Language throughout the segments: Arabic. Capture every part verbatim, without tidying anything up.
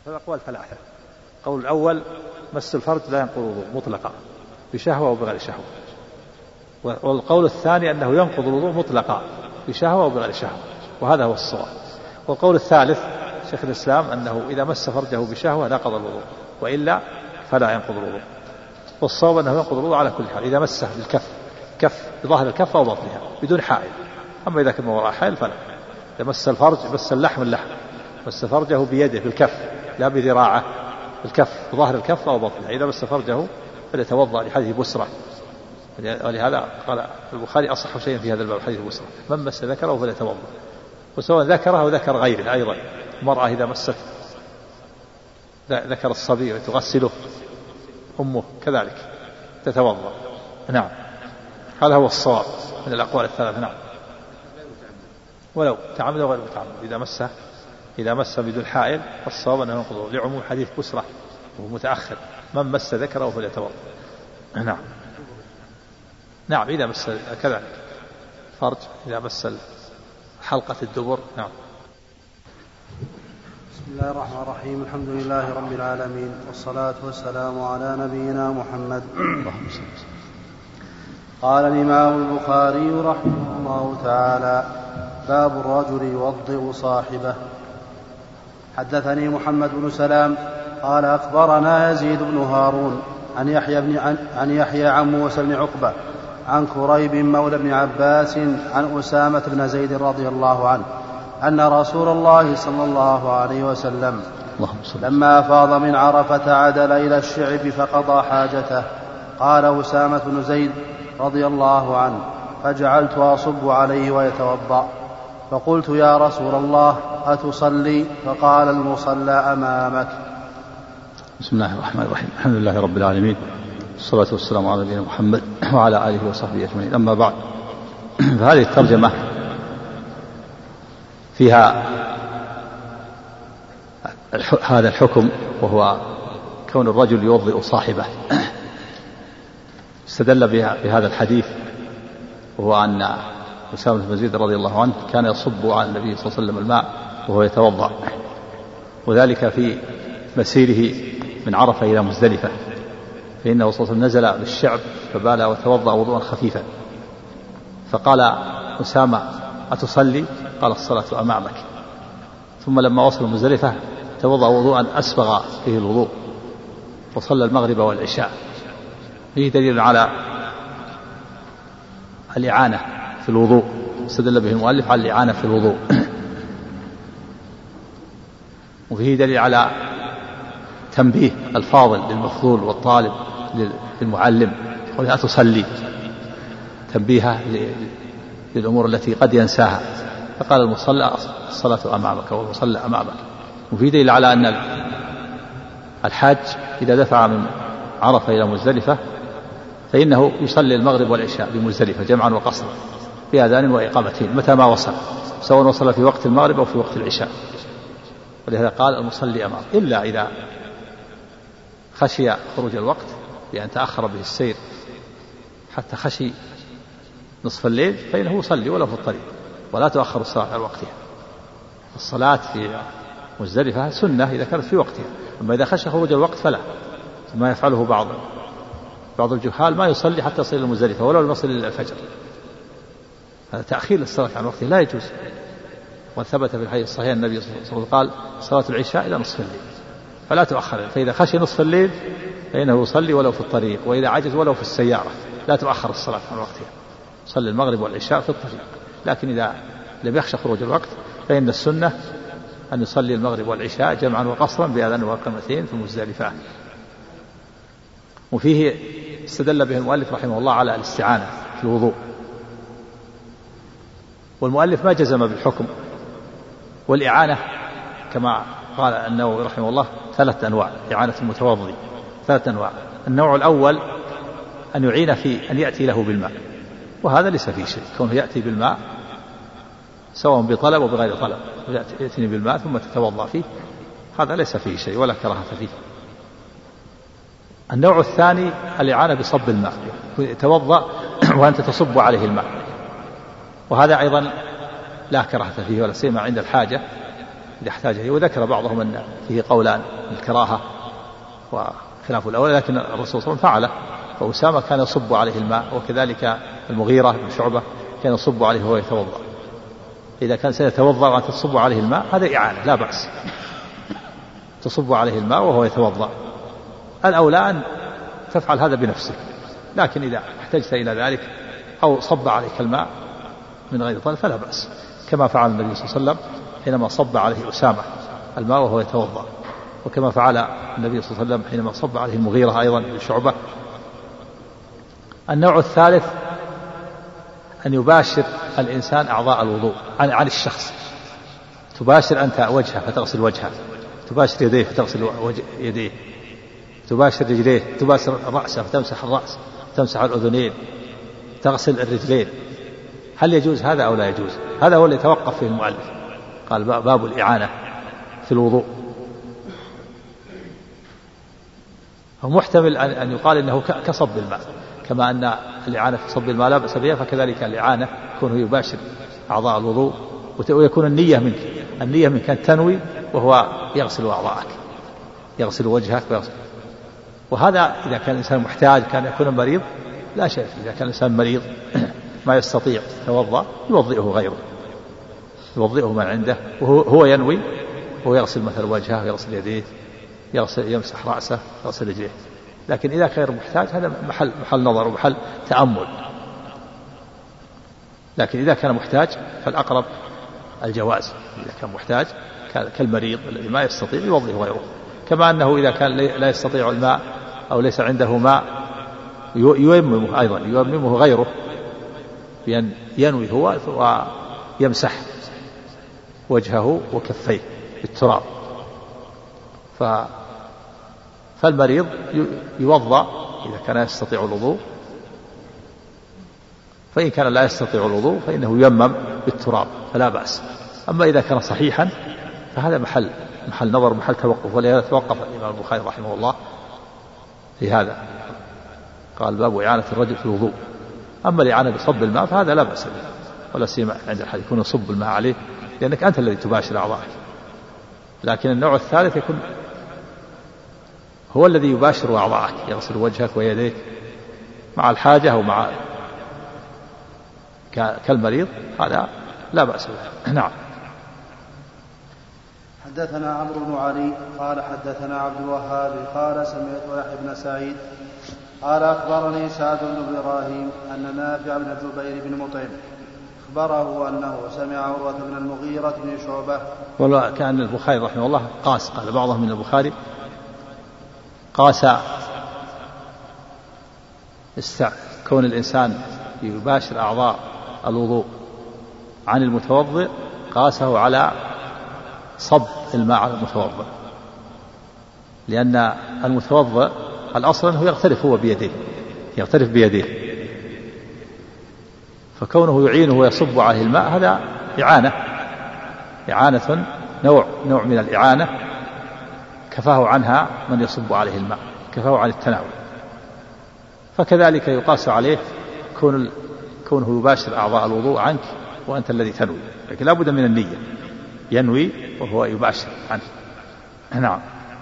فالأقوال ثلاثة. القول الأول مس الفرج لا ينقض الوضوء مطلقا بشهوة أو بغير شهوة، والقول الثاني أنه ينقض الوضوء مطلقا بشهوة أو بغير شهوة، وهذا هو الصواب. والقول الثالث شيخ الإسلام أنه إذا مس فرجه بشهوة نقض الوضوء، وإلا فلا ينقض الوضوء. والصواب أنه ينقض الوضوء على كل حال إذا مسه بالكف، كف بظاهر الكف أو بطنها بدون حائل. أما إذا كان وراء حائل فلا. إذا مس الفرج مس اللحم اللحم، مس فرجه بيده بالكف لا بذراعه، الكف بظاهر الكف أو بطنها. إذا مس فرجه فليتوضأ لحديث بسرة، ولهذا قال البخاري أصح شيء في هذا الباب حديث بسرة، من مس ذكره فليتوضأ. وسواء ذكره أو ذكر غيره أيضا، المرأة إذا مست ذكر الصبي وتغسله أمه كذلك تتوضأ. نعم، هذا هو الصواب من الأقوال الثلاثة. نعم، ولو تعمد وغير متعمد إذا مسه إذا مس بدون حائل فالصواب أنه ينقضه، لعموم حديث بسرة وهو متأخر، من مس ذكره فليتوضأ. نعم نعم إذا مس كذلك فرج، إذا مس حلقة الدبر. نعم. بسم الله الرحمن الرحيم، الحمد لله رب العالمين، والصلاة والسلام على نبينا محمد. قال الإمام البخاري رحمه الله تعالى: باب الرجل يوضئ صاحبه. حدثني محمد بن سلام قال أخبرنا يزيد بن هارون عن يحيى بن عن, عن يحيى عن موسى بن عقبة عن كريب مولى بن عباس عن أسامة بن زيد رضي الله عنه أن رسول الله صلى الله عليه وسلم لما أفاض من عرفة عدل إلى الشعب فقضى حاجته. قال أسامة بن زيد رضي الله عنه: فجعلت أصب عليه ويتوضأ، فقلت: يا رسول الله أتصلي؟ فقال: المصلى أمامك. بسم الله الرحمن الرحيم، الحمد لله رب العالمين، والصلاة والسلام على نبينا محمد وعلى آله وصحبه أجمعين. أما بعد، فهذه الترجمة فيها هذا الحكم، وهو كون الرجل يوضئ صاحبه. استدل بهذا الحديث، وهو أن أسامة بن زيد رضي الله عنه كان يصب على النبي صلى الله عليه وسلم الماء وهو يتوضأ، وذلك في مسيره من عرفة إلى مزدلفة، فإنه صلى الله عليه وسلم نزل بالشعب فبال وتوضأ وضوءا خفيفا. فقال أسامة: أتصلي؟ قال: الصلاة أمامك. ثم لما وصل مزدلفة توضأ وضوءا أسبغ فيه الوضوء، وصلى المغرب والعشاء. فيه دليل على الإعانة في الوضوء، استدل به المؤلف على الإعانة في الوضوء. وفيه دليل على تنبيه الفاضل للمفضول والطالب للمعلم، يقول: أتصلي؟ تنبيها للأمور التي قد ينساها. فقال: المصلى الصلاة أمامك، والمصلى أمامك. وفيه دليل على أن الحاج إذا دفع من عرفة إلى مزدلفة فإنه يصلي المغرب والعشاء بمزدلفة جمعا وقصرا بأذان وإقامتين متى ما وصل، سواء وصل في وقت المغرب أو في وقت العشاء. ولهذا قال: المصلي أمامك، إلا إذا خشي خروج الوقت بأن تأخر به السير حتى خشي نصف الليل فإنه يصلي ولو في الطريق، ولا تؤخر الصلاة عن وقتها. الصلاة في مزدلفة سنة إذا كانت في وقتها، أما إذا خشي خروج الوقت فلا. ما يفعله بعض بعض الجهال ما يصلي حتى يصل إلى مزدلفة ولو يصل إلى الفجر، هذا تأخير الصلاة عن وقتها لا يجوز. وثبت في الحديث الصحيح النبي صلى الله عليه وسلم قال: صلاة العشاء إلى نصف الليل فلا تؤخر، فإذا خشي نصف الليل فإنه يصلي ولو في الطريق، وإذا عجز ولو في السيارة لا تؤخر الصلاة عن وقتها، صلي المغرب والعشاء في الطريق. لكن إذا لم يخشى خروج الوقت فإن السنة أن يصلي المغرب والعشاء جمعا وقصرا بأذان وإقامتين في مزدلفة. وفيه استدل به المؤلف رحمه الله على الاستعانة في الوضوء، والمؤلف ما جزم بالحكم. والإعانة كما قال النووي رحمه الله ثلاث أنواع: إعانة المتوضي ثلاث أنواع. النوع الأول أن يعين في أن يأتي له بالماء، وهذا ليس فيه شيء، كونه يأتي بالماء سواء بطلب أو بغير طلب، يأتيني بالماء ثم تتوضأ فيه، هذا ليس فيه شيء ولا كراهة فيه. النوع الثاني الإعانة بصب الماء، يتوضأ وأنت تصب عليه الماء، وهذا أيضا لا كراهة فيه ولا سيما عند الحاجة إذا احتاج. وذكر بعضهم أن فيه قولان: الكراهة وخلاف الأولى، لكن الرسول صلى الله عليه وسلم فعله، فأسامة كان يصب عليه الماء، وكذلك المغيرة بن شعبة كان يصب عليه وهو يتوضأ. إذا كان سيتوضأ وأنت تصب عليه الماء هذا إعانة لا بأس، تصب عليه الماء وهو يتوضأ. الأولى أن تفعل هذا بنفسك، لكن إذا احتجت إلى ذلك أو صب عليك الماء من غير طلب فلا بأس، كما فعل النبي صلى الله عليه وسلم حينما صب عليه أسامة الماء وهو يتوضأ، وكما فعل النبي صلى الله عليه وسلم حينما صب عليه المغيرة أيضا بشعبة. النوع الثالث أن يباشر الإنسان أعضاء الوضوء عن, عن الشخص، تباشر أنت وجهه فتغسل وجهه، تباشر يديه فتغسل يديه، تباشر رجليه، تباشر رأسه فتمسح الرأس، تمسح الأذنين، تغسل الرجلين. هل يجوز هذا أو لا يجوز؟ هذا هو اللي يتوقف فيه المؤلف، قال باب الإعانة في الوضوء. ومحتمل أن يقال إنه كصب الماء، كما أن الإعانة في صب الماء لا بأس بها، فكذلك الإعانة يكون يباشر أعضاء الوضوء، ويكون النية منك، النية منك أن تنوي وهو يغسل أعضاءك، يغسل وجهك ويغسل. وهذا إذا كان الإنسان محتاج، كان يكون مريض لا شيء فيه. إذا كان الإنسان مريض ما يستطيع يتوضأ يوضئه غيره، يوضئه من عنده وهو هو ينوي، وهو يغسل مثل وجهه ويغسل يديه، يغسل يمسح رأسه يغسل رجليه. لكن إذا غير محتاج هذا محل محل نظر ومحل تأمل. لكن إذا كان محتاج فالأقرب الجواز، إذا كان محتاج كالمريض الذي ما يستطيع يوضئه غيره. كما أنه إذا كان لا يستطيع الماء أو ليس عنده ماء ييممه أيضا، ييممه غيره بأن ينوي هو ويمسح وجهه وكفيه بالتراب. ف فالمريض يوضأ إذا كان يستطيع الوضوء، فإن كان لا يستطيع الوضوء فإنه ييمم بالتراب فلا بأس. أما إذا كان صحيحا فهذا محل محل نظر محل توقف، ولهذا توقف الإمام البخاري رحمه الله في هذا، قال باب إعانة الرجل في الوضوء. أما الإعانة بصب الماء فهذا لا بأس به، ولا سيما عند الحد يكون يصب الماء عليه، لأنك أنت الذي تباشر أعضائك. لكن النوع الثالث يكون هو الذي يباشر أعضائك، يغسل وجهك ويديك مع الحاجة أو مع كالمريض، هذا لا بأس به. نعم. حدثنا عمرو بن علي قال حدثنا عبد الوهاب قال سمعت يحيى بن سعيد قال أخبرني سعد بن إبراهيم أن نافع بن جبير بن مطعم أخبره أنه سمع عروة بن المغيرة بن شعبة. والله كان البخاري رحمه الله قاس، قال بعضهم من البخاري قاس كون الإنسان يباشر أعضاء الوضوء عن المتوضئ، قاسه على صب الماء على المتوضئ، لأن المتوضئ الأصل أنه يغترف هو بيديه، يغترف بيديه، فكونه يعينه ويصب عليه الماء هذا إعانة، إعانة نوع نوع من الإعانة كفاه عنها من يصب عليه الماء، كفاه عن التناول. فكذلك يقاس عليه كون كونه يباشر أعضاء الوضوء عنك وأنت الذي تنوي، لكن لا بد من النية، ينوي وهو يباشر عنه. نعم.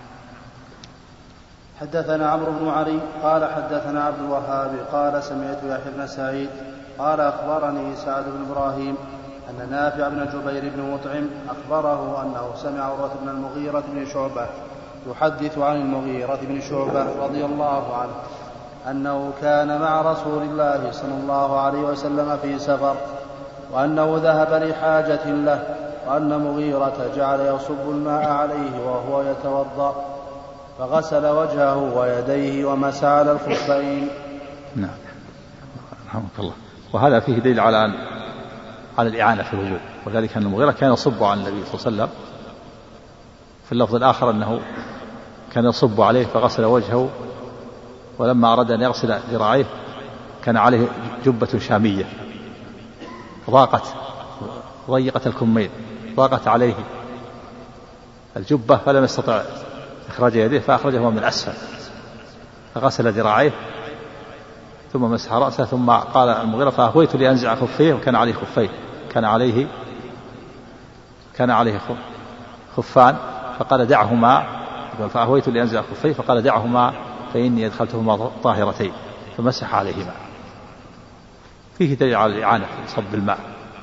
حدثنا عمرو بن علي قال حدثنا عبد الوهاب قال سمعت يحيى بن سعيد قال أخبرني سعد بن إبراهيم أن نافع بن جبير بن مطعم أخبره أنه سمع عروة بن المغيرة بن شعبة يحدث عن المغيرة بن شعبة رضي الله عنه أنه كان مع رسول الله صلى الله عليه وسلم في سفر، وأنه ذهب لحاجة له، وأن مغيرة جعل يصب الماء عليه وهو يتوضأ، فغسل وجهه ويديه ومسح على الخفين. نعم رحمك الله. وهذا فيه دليل على على الإعانة في الوضوء، وذلك أن المغيرة كان يصب على النبي صلى الله عليه وسلم، في اللفظ الآخر أنه كان يصب عليه فغسل وجهه، ولما أراد أن يغسل ذراعيه كان عليه جبة شامية ضاقت ضيقت الكمين، ضاقت عليه الجبة فلم يستطع إخراج يديه فأخرجه من أسفل، فغسل ذراعيه ثم مسح رأسه، ثم قال المغيرة فأهويت لأنزع خفيه، وكان عليه خفين، كان عليه كان عليه خفان، فقال دعهما قال فأهويت لأنزع خفيه فقال دعهما فإني أدخلتهما طاهرتين فمسح عليهما. فيه دليل على الإعانة في صب الماء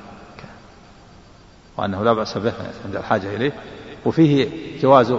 وأنه لا بأس به عند الحاجة إليه. وفيه جواز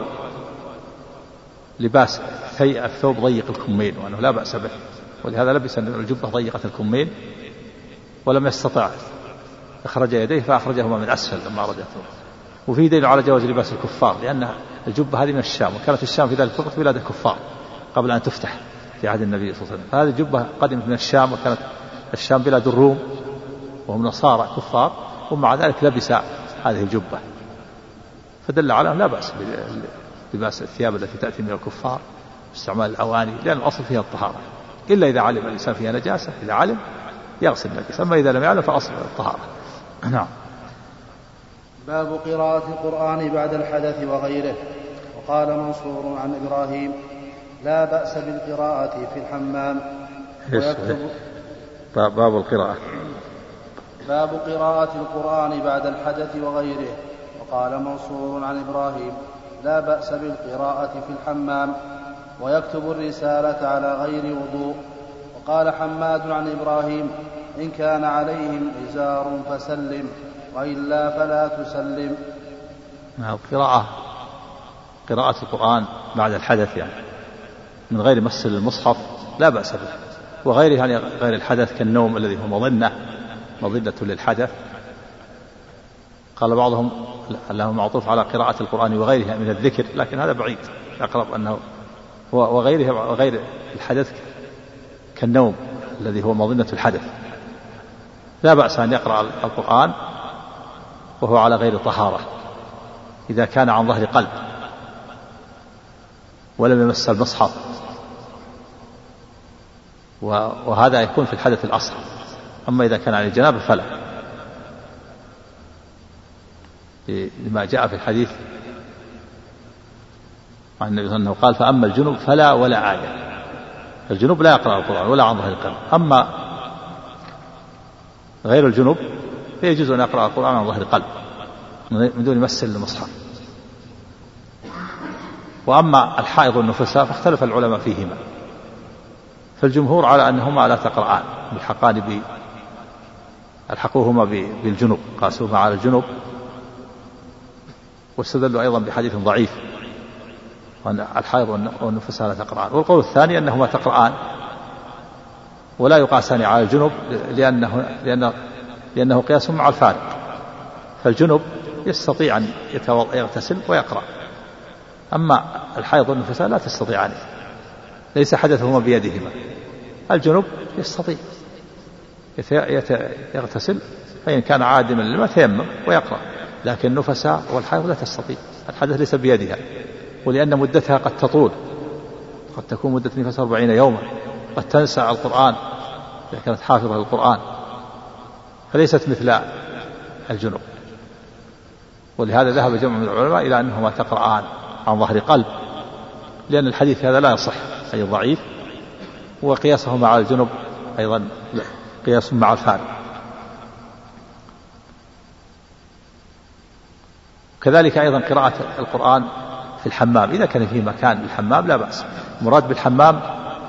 لباس الثوب ضيق الكمين وأنه لا بأس به، ولهذا لبس الجبة ضيقة الكمين ولم يستطع أخرج يديه فأخرجهما من أسفل لما رجعته. وفيه دليل على جواز لباس الكفار لأن الجبة هذه من الشام، وكانت الشام في ذلك الوقت بلاد الكفار قبل أن تفتح في عهد النبي صلى الله عليه وسلم. هذه الجبة قدمت من الشام، وكانت الشام بلاد الروم وهم نصارى كفار، ومع ذلك لبس هذه الجبة، فدل على لا بأس بلباس الثياب التي تأتي من الكفار باستعمال الأواني، لأن الأصل فيها الطهارة، إلا إذا علم الإنسان فيها نجاسة، إذا علم يغسل النجاسة، أما إذا لم يعلم فأصل الطهارة. نعم. باب قراءة القرآن بعد الحدث وغيره. وقال منصور عن إبراهيم لا بأس بالقراءة في الحمام ويكتب. باب القراءة باب قراءة القرآن بعد الحدث وغيره. وقال منصور عن إبراهيم لا بأس بالقراءة في الحمام ويكتب الرسالة على غير وضوء. وقال حماد عن إبراهيم إن كان عليهم إزار فسلم وإلا فلا تسلم. القراءة قراءة القرآن بعد الحدث يعني من غير مس المصحف لا بأس به، وغيره يعني غير الحدث كالنوم الذي هو مظنة مظنة للحدث. قال بعضهم أنه معطوف على قراءة القرآن وغيرها من الذكر، لكن هذا بعيد، أقرب أنه وغيره وغير الحدث كالنوم الذي هو مظنة الحدث. لا بأس أن يقرأ القرآن وهو على غير طهارة إذا كان عن ظهر قلب ولم يمس المصحف، وهذا يكون في الحدث الأصغر. أما إذا كان عن الجنابة فلا، لما جاء في الحديث عن النبي صلى الله عليه وسلم قال فأما الجنوب فلا ولا عادة. الجنوب لا يقرأ القرآن ولا عن ظهر القلب، أما غير الجنوب فيجوز أن يقرأ القرآن عن ظهر القلب من دون مس المصحف. وأما الحائض والنفساء فاختلف العلماء فيهما، فالجمهور على أنهما لا تقرآن بالحقان الحقوهما بالجنوب، قاسوهما على الجنوب، واستدلوا أيضا بحديث ضعيف وأن الحائض والنفساء لا تقرآن. والقول الثاني أنهما تقرآن ولا يقاسان على الجنوب لأنه, لأنه, لأنه قياس مع الفارق، فالجنوب يستطيع أن يغتسل ويقرأ، أما الحائض والنفساء لا تستطيعان، ليس حدثهما بيدهما. الجنوب يستطيع يغتسل فإن كان عادما لما تيمم ويقرأ، لكن النفساء والحائض لا تستطيع، الحدث ليس بيدها، ولأن مدتها قد تطول، قد تكون مدة نفس أربعين يوما، قد تنسى القرآن إذا كانت حافظة للقرآن، فليست مثل الجنوب. ولهذا ذهب جمع من العلماء إلى أنهما تقرآن عن ظهر قلب، لأن الحديث هذا لا يصح، أي ضعيف، وقياسهما على الجنوب أيضا قياس مع الفارق. كذلك أيضا قراءة القرآن في الحمام إذا كان فيه مكان للحمام لا بأس. مراد بالحمام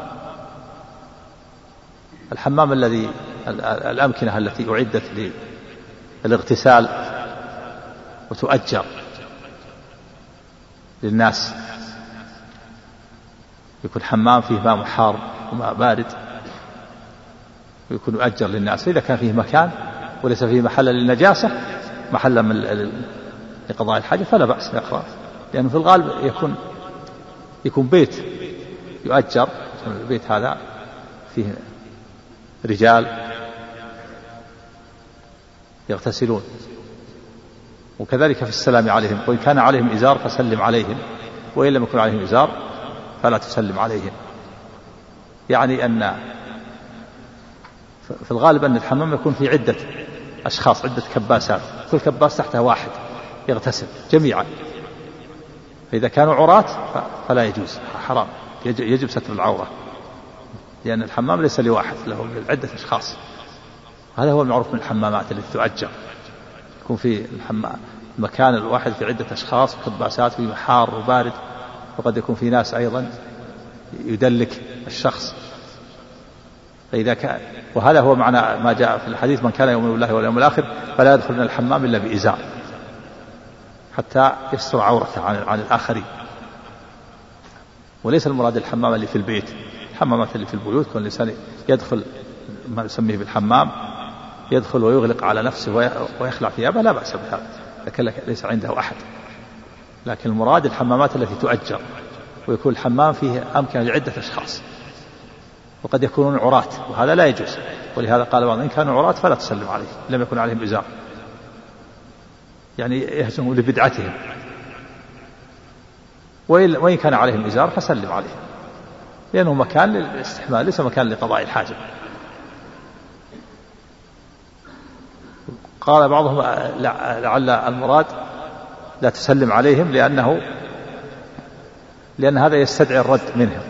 الحمام الذي الأمكنة التي أعدت للاغتسال وتؤجر للناس، يكون حمام فيه ماء حار وماء بارد ويكون يؤجر للناس. إذا كان فيه مكان وليس فيه محل للنجاسة، محل من لقضاء الحاجة، فلا بأس يقرأ، لأنه في الغالب يكون يكون بيت يؤجر، البيت هذا فيه رجال يغتسلون. وكذلك في السلام عليهم، وإن كان عليهم إزار فسلم عليهم، وإن لم يكن عليهم إزار فلا تسلم عليهم. يعني أن في الغالب أن الحمام يكون في عدة أشخاص، عدة كباسات، كل كباس تحتها واحد يغتسل جميعا، فإذا كانوا عراة فلا يجوز، حرام، يجب ستر العورة، لأن الحمام ليس لواحد، له عدة أشخاص. هذا هو المعروف من الحمامات التي تؤجر، يكون في الحمام المكان الواحد في عدة أشخاص، كباسات، في حار وبارد، وقد يكون في ناس أيضا يدلك الشخص. فإذا كان، وهذا هو معنى ما جاء في الحديث: من كان يؤمن بالله واليوم الآخر فلا يدخل من الحمام إلا بإزار، حتى يستر عورته عن, عن الآخرين. وليس المراد الحمام اللي في البيت، الحمامات اللي في البيوت كل الإنسان يدخل ما نسميه بالحمام، يدخل ويغلق على نفسه ويخلع ثيابه، لا بأس بهذا لكن ليس عنده أحد. لكن المراد الحمامات التي تؤجر، ويكون الحمام فيه أمكنة لعدة أشخاص، وقد يكونون عراة، وهذا لا يجوز. ولهذا قال بعض: إن كانوا عراة فلا تسلم عليهم لم يكن عليهم إزار، يعني يهزموا لبدعتهم. وإن كان عليهم إزار فسلم عليهم، لأنه مكان للاستحمال ليس مكان لقضاء الحاجة. قال بعضهم: لعل المراد لا تسلم عليهم لأنه لأن هذا يستدعي الرد منهم،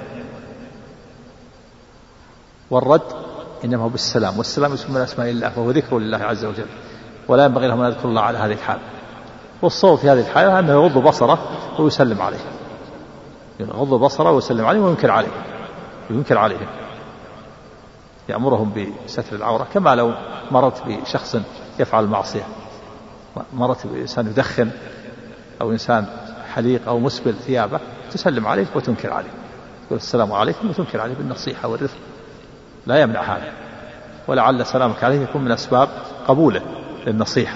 والرد إنما هو بالسلام، والسلام اسم من أسماء الله فهو ذكر لله عز وجل، ولا ينبغي لهم أن يذكروا الله على هذه الحال. والصواب في هذه الحالة أنه يغض بصره ويسلم عليه، يغض بصره ويسلم عليه وينكر عليه وينكر عليهم، يأمرهم بستر العورة. كما لو مرت بشخص يفعل المعصية، مرت بإنسان يدخن أو إنسان حليق أو مسبل ثيابه، تسلم عليه وتنكر عليه، تقول السلام عليكم وتنكر عليه بالنصيحة والرفق، لا يمنع هذا. ولعل سلامك عليه يكون من أسباب قبوله للنصيحة.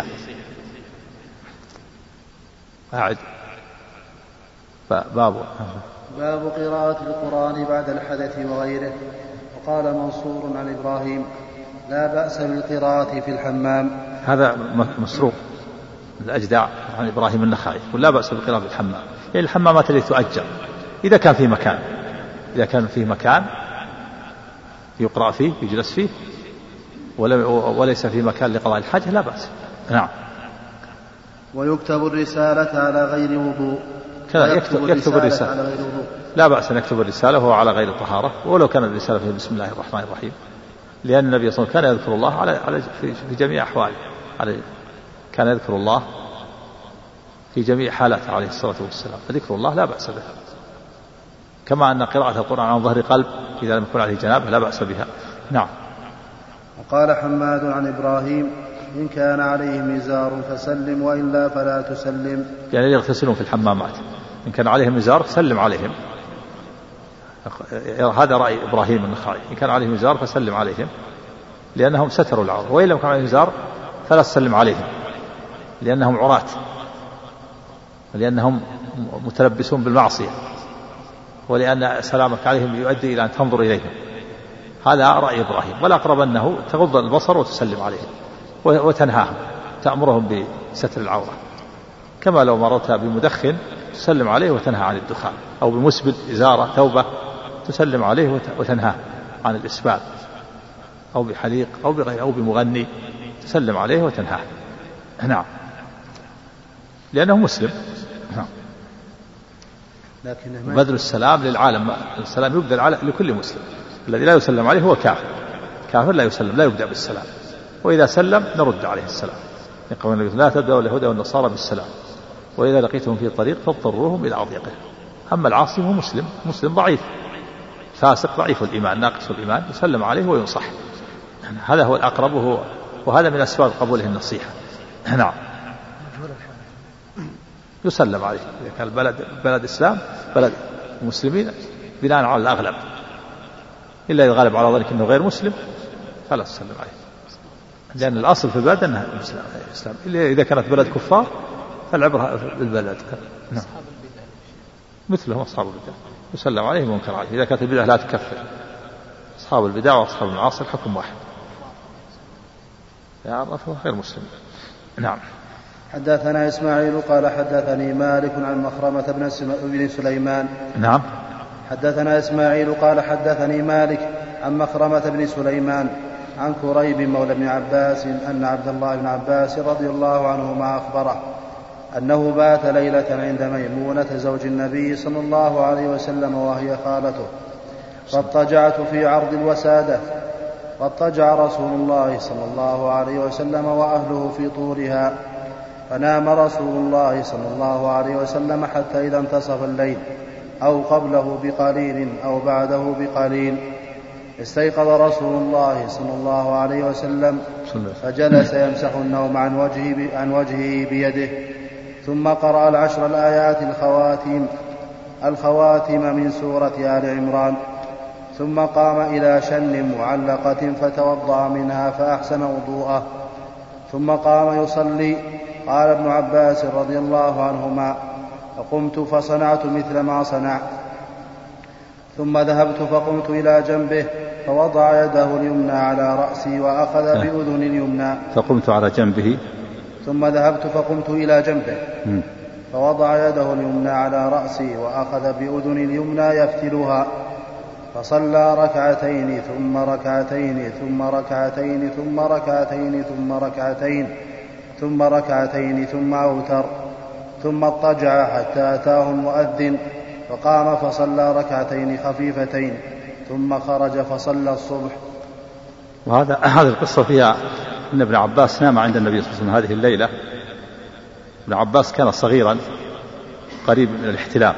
أعد باب باب قراءة القرآن بعد الحدث وغيره. وقال منصور عن إبراهيم: لا بأس بالقراءة في الحمام. هذا مسروق الأجدع عن إبراهيم النخعي، ولا بأس بالقراءة في الحمام، يعني الحمامات التي تؤجر إذا كان في مكان، إذا كان فيه مكان يقرأ فيه يجلس فيه وليس في مكان لقضاء الحاجة لا بأس. نعم. ويكتب الرسالة على غير وضوء. يكتب, يكتب الرسالة على غير وضوء، لا بأس أن يكتب الرسالة وهو على غير طهارة، ولو كان الرسالة فيها بسم الله الرحمن الرحيم، لأن النبي صلى الله عليه وسلم كان يذكر الله على على في جميع أحواله، على كان يذكر الله في جميع حالاته عليه الصلاة والسلام، فذكر الله لا بأس به. كما أن قراءة القرآن عن ظهر قلب إذا لم يكن عليه جنابة لا بأس بها. نعم. وقال حماد عن إبراهيم: إن كان عليه مزار فسلم، وإلا فلا تسلم. يعني يغتسلون في الحمامات، إن كان عليهم مزار سلم عليهم، هذا رأي إبراهيم النخعي. إن كان عليهم مزار فسلم عليهم لأنهم ستروا العورة، وإن لم يكن عليهم مزار فلا تسلم عليهم لأنهم عراة، لأنهم متلبسون بالمعصية، ولأن سلامك عليهم يؤدي إلى أن تنظر إليهم. هذا رأي إبراهيم. والأقرب أنه تغض البصر وتسلم عليهم وتنهاهم، تأمرهم بستر العورة، كما لو مررت بمدخن تسلم عليه وتنهى عن الدخان، أو بمسبل إزارة ثوبة تسلم عليه وتنهاه عن الإسبال، أو بحليق أو بغير أو بمغني تسلم عليه وتنهاه. نعم، لأنه مسلم. نعم. بذل السلام للعالم، السلام يبدأ لكل مسلم، الذي لا يسلم عليه هو كافر، كافر لا يسلم، لا يبدأ بالسلام، وإذا سلم نرد عليه السلام. يقول النبي: لا تبدأوا اليهود والنصارى بالسلام، وإذا لقيتهم في طريق فاضطروهم إلى أضيقه. أما العاصي هو مسلم، مسلم ضعيف فاسق ضعيف الإيمان ناقص الإيمان، يسلم عليه وينصح. هذا هو الأقرب، وهو وهذا من أسباب قبوله النصيحة. نعم. يسلم عليه إذا كان البلد بلد إسلام بلد مسلمين بناء على الأغلب، إلا إذا غالب على ذلك أنه غير مسلم فلا تسلم عليه، لأن الأصل في البلد أنها إسلام. إذا كانت بلد كفار فالعبرة بالبلد. نعم. مثلهم أصحاب البدع يسلم عليهم وينكر عليه، إذا كانت البدع لا تكفر. أصحاب البدع وأصحاب المعاصي الحكم واحد، يعرفه غير مسلم. نعم. حدثنا إسماعيل قال حدثني مالك عن مخرمة بن سليمان. نعم. حدثنا إسماعيل قال حدثني مالك عن مخرمة بن سليمان عن كريب مولى ابن عباس أن عبد الله بن عباس رضي الله عنهما أخبره أنه بات ليلة عند ميمونة زوج النبي صلى الله عليه وسلم وهي خالته، فاضطجعت في عرض الوسادة، فاضطجع رسول الله صلى الله عليه وسلم وأهله في طورها، فنام رسول الله صلى الله عليه وسلم حتى إذا انتصف الليل، أو قبله بقليل أو بعده بقليل. استيقظ رسول الله صلى الله عليه وسلم فجلس يمسح النوم عن وجهه, عن وجهه بيده، ثم قرأ العشر الآيات الخواتيم الخواتم من سورة آل عمران، ثم قام إلى شن معلقة فتوضأ منها فأحسن وضوءه، ثم قام يصلي. قال ابن عباس رضي الله عنهما: فقمت فصنعت مثل ما صنع، ثم ذهبت فقمت إلى جنبه فوضع يده اليمنى على رأسي وأخذ بأذن اليمنى فقمت على جنبه ثم ذهبت فقمت إلى جنبه فوضع يده اليمنى على رأسي وأخذ بأذن اليمنى يفتلها، فصلى ركعتين ثم ركعتين ثم ركعتين ثم ركعتين ثم ركعتين ثم ركعتين ثم أوتر، ثم اضطجع حتى أتاه المؤذن فقام فصلى ركعتين خفيفتين، ثم خرج فصلى الصبح. وهذا هذه القصة فيها أن ابن عباس نام عند النبي صلى الله عليه وسلم هذه الليلة. ابن عباس كان صغيرا قريب من الاحتلام،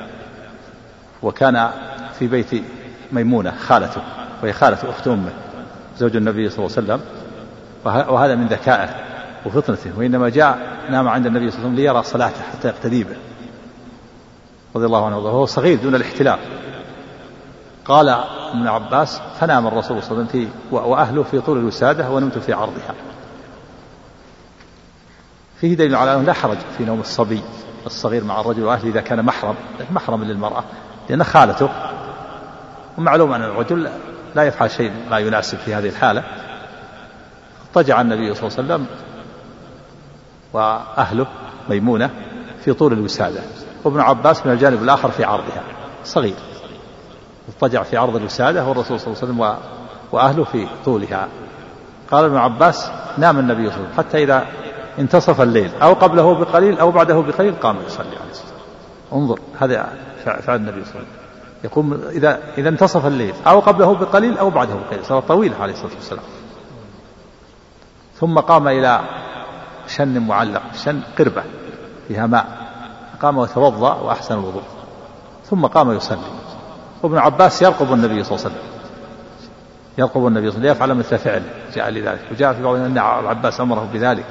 وكان في بيت ميمونة خالته، وهي خالة أخت أمه زوج النبي صلى الله عليه وسلم، وهذا من ذكائه وفطنته، وإنما جاء نام عند النبي صلى الله عليه وسلم ليرى صلاته حتى يقتدي به رضي الله عنه، وهو صغير دون الاحتلام. قال ابن عباس: فنام الرسول صلى الله عليه وسلم وأهله في طول الوسادة ونمت في عرضها. فيه دليل على أنه لا حرج في نوم الصبي الصغير مع الرجل وأهله إذا كان محرم محرم للمرأة، لأن خالته، ومعلوم أن الرجل لا يفعل شيء لا يناسب في هذه الحالة. اضطجع النبي صلى الله عليه وسلم وأهله ميمونة في طول الوسادة، وابن عباس من الجانب الآخر في عرضها صغير، اضطجع في عرض الوسادة والرسول صلى الله عليه وسلم وأهله في طولها. قال ابن عباس: نام النبي صلى الله عليه وسلم حتى إذا انتصف الليل أو قبله بقليل أو بعده بقليل قام يصلي عليه الصلاة والسلام. انظر، هذا فعل النبي صلى الله عليه وسلم، يقوم إذا إذا انتصف الليل أو قبله بقليل أو بعده بقليل، صلاة طويلة عليه الصلاة والسلام. ثم قام إلى شن معلق، شن قربة فيها ماء، قام وتوضأ وأحسن الوضوء، ثم قام يصلي. وابن عباس يرقب النبي صلى الله عليه وسلم، يرقب النبي صلى الله عليه وسلم يفعل مثل فعله، جاء لذلك. وجاء في بعض أن عباس أمره بذلك،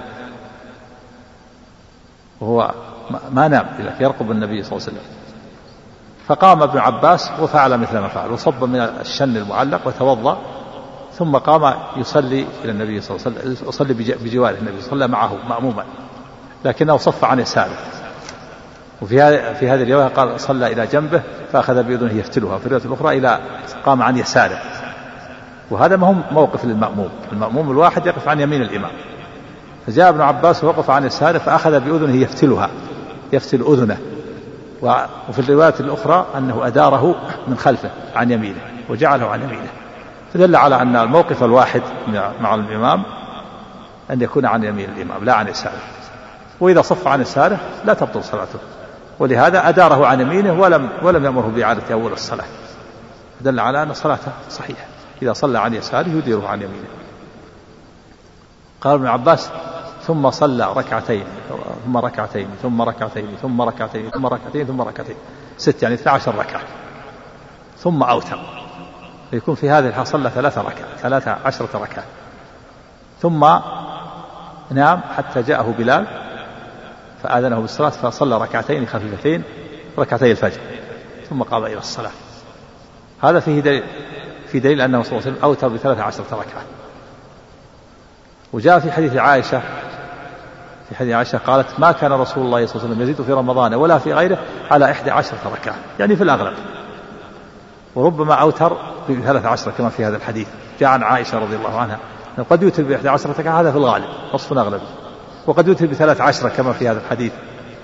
وهو ما نام يرقب النبي صلى الله عليه وسلم. فقام ابن عباس وفعل مثل ما فعل، وصب من الشن المعلق وتوضأ، ثم قام يصلي إلى النبي صلى الله عليه وسلم، يصلي بجواره النبي، صلى معه مأموما، لكنه صف عن يساره. وفي هذه في هذه الرواية قال: صلى إلى جنبه فأخذ بأذنه يفتلها. في الرواية الأخرى إلى قام عن يساره، وهذا ما هو موقف للمأموم. المأموم الواحد يقف عن يمين الإمام، فجاء ابن عباس ووقف عن يساره فأخذ بأذنه يفتلها، يفتل أذنه. وفي الرواية الأخرى أنه أداره من خلفه عن يمينه وجعله عن يمينه، فدل على أن الموقف الواحد مع الإمام أن يكون عن يمين الإمام لا عن يساره، وإذا صف عن يساره لا تبطل صلاته، ولهذا أداره عن يمينه ولم ولم يأمره بإعادة أول الصلاة، دل على أن صلاته صحيحة إذا صلى عن يساره يديره عن يمينه. قال ابن عباس: ثم صلى ركعتين ثم ركعتين ثم ركعتين ثم ركعتين ثم ركعتين ثم ركعتين، ست يعني اثنتا عشر ركعة، ثم أوتر، فيكون في هذه الحالة صلى ثلاث ركعات ثلاث عشرة ركعة، ثم نام حتى جاءه بلال فآذنه بالصلاة فصلى ركعتين خفيفتين ركعتي الفجر، ثم قام إلى الصلاة. هذا فيه دليل في دليل أنه صلى الله عليه وسلم أوتر بثلاث عشرة ركعة. وجاء في حديث عائشة في حديث عائشة قالت: ما كان رسول الله صلى الله عليه وسلم يزيد في رمضان ولا في غيره على إحدى عشرة ركعة، يعني في الأغلب، وربما أوتر بثلاث عشرة كما في هذا الحديث. جاء عن عائشة رضي الله عنها قد يوتر بإحدى عشرة ركعة، هذا في الغالب وصف أغلبي، وقد يوتر بثلاث عشرة كما في هذا الحديث،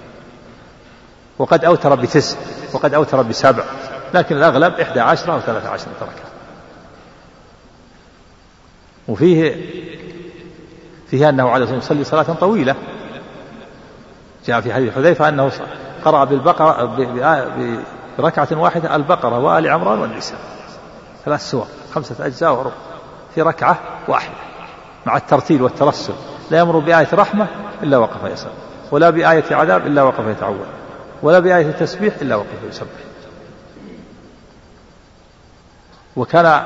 وقد أوتر بتسع، وقد أوتر بسبع، لكن الأغلب إحدى عشرة أو ثلاث عشرة ركعة. وفيه فيه أنه عليه الصلاة والسلام يصلي صلاة طويلة. جاء في حديث حذيفة أنه قرأ بالبقرة بركعة واحدة البقرة وآل عمران والنساء، ثلاث سور خمسة أجزاء وربع في ركعة واحدة مع الترتيل والترسل، لا يمر بآية رحمة إلا وقف يسبح، ولا بآية عذاب إلا وقف يتعوذ، ولا بآية تسبيح إلا وقف يسبح. وكان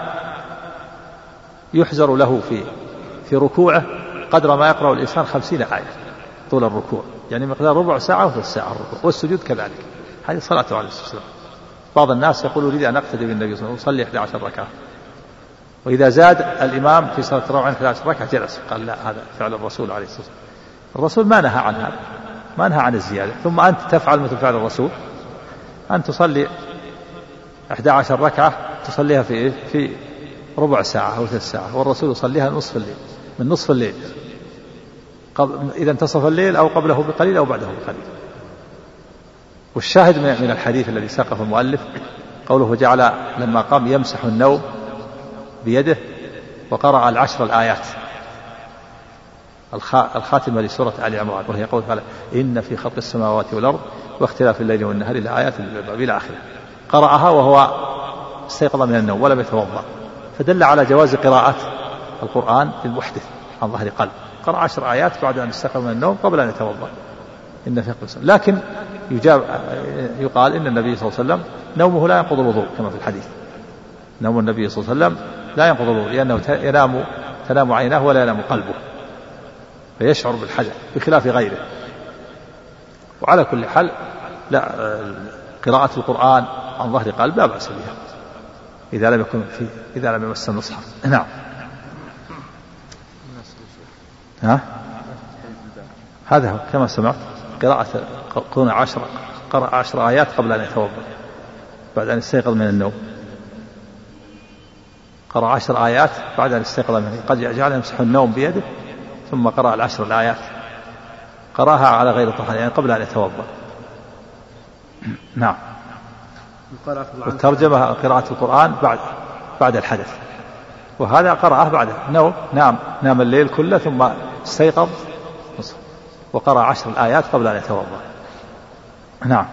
يحزر له في في ركوعه قدر ما يقرأ الإنسان خمسين آية طول الركوع، يعني مقدار ربع ساعة وثلث ساعة الركوع، والسجود كذلك. هذه صلاته عليه الصلاة والسلام. بعض الناس يقول أريد أن أقتدي بالنبي صلى الله عليه وسلم وصلي إحدى عشرة ركعة، وإذا زاد الإمام في صلاة التراويح عن إحدى عشرة ركعة جلس. قال لا، هذا فعل الرسول عليه الصلاة والسلام. الرسول ما نهى عن هذا، ما نهى عن الزيادة. ثم أنت تفعل مثل فعل الرسول، أن تصلي إحدى عشرة ركعة تصليها في في ربع ساعة أو ثلث ساعة، والرسول يصليها نصف الليل، من نصف الليل إذا انتصف الليل أو قبله بقليل أو بعده بقليل. والشاهد من الحديث الذي ساقه المؤلف قوله وجعل لما قام يمسح النوم بيده وقرأ العشر الآيات الخاتمة لسورة آل عمران، وهي قول تعالى إن في خلق السماوات والأرض واختلاف الليل والنهار لآيات للألباب إلى آخره. قرأها وهو استيقظ من النوم ولم يتوضأ، فدل على جواز قراءة القرآن للمحدث عن ظهر قلب. قرأ عشر آيات بعد أن استيقظ من النوم قبل أن يتوضأ. إن في خلق السماوات، لكن يجاب يقال إن النبي صلى الله عليه وسلم نومه لا ينقض الوضوء كما في الحديث. نوم النبي صلى الله عليه وسلم لا ينقض الوضوء لأنه ينام تنام عيناه ولا ينام قلبه، فيشعر بالحدث بخلاف غيره. وعلى كل حال لا، قراءة القرآن عن ظهر قلب لا بأس بها إذا لم يكن في إذا لم يمس المصحف. نعم. ها؟ هذا هو كما سمعت قراءة قرن عشر قرأ عشر آيات قبل أن يتوضأ بعد أن يستيقظ من النوم. قرأ عشر آيات بعد أن يستيقظ من النوم. قد جعل يمسح النوم بيده ثم قرأ العشر الآيات، قرأها على غير طهارة يعني قبل أن يتوضأ. نعم. والترجمة قراءة القرآن بعد بعد الحدث، وهذا قرأه بعد نوم، نام نام الليل كله ثم استيقظ وقرأ عشر الآيات قبل أن يتوضأ. نعم.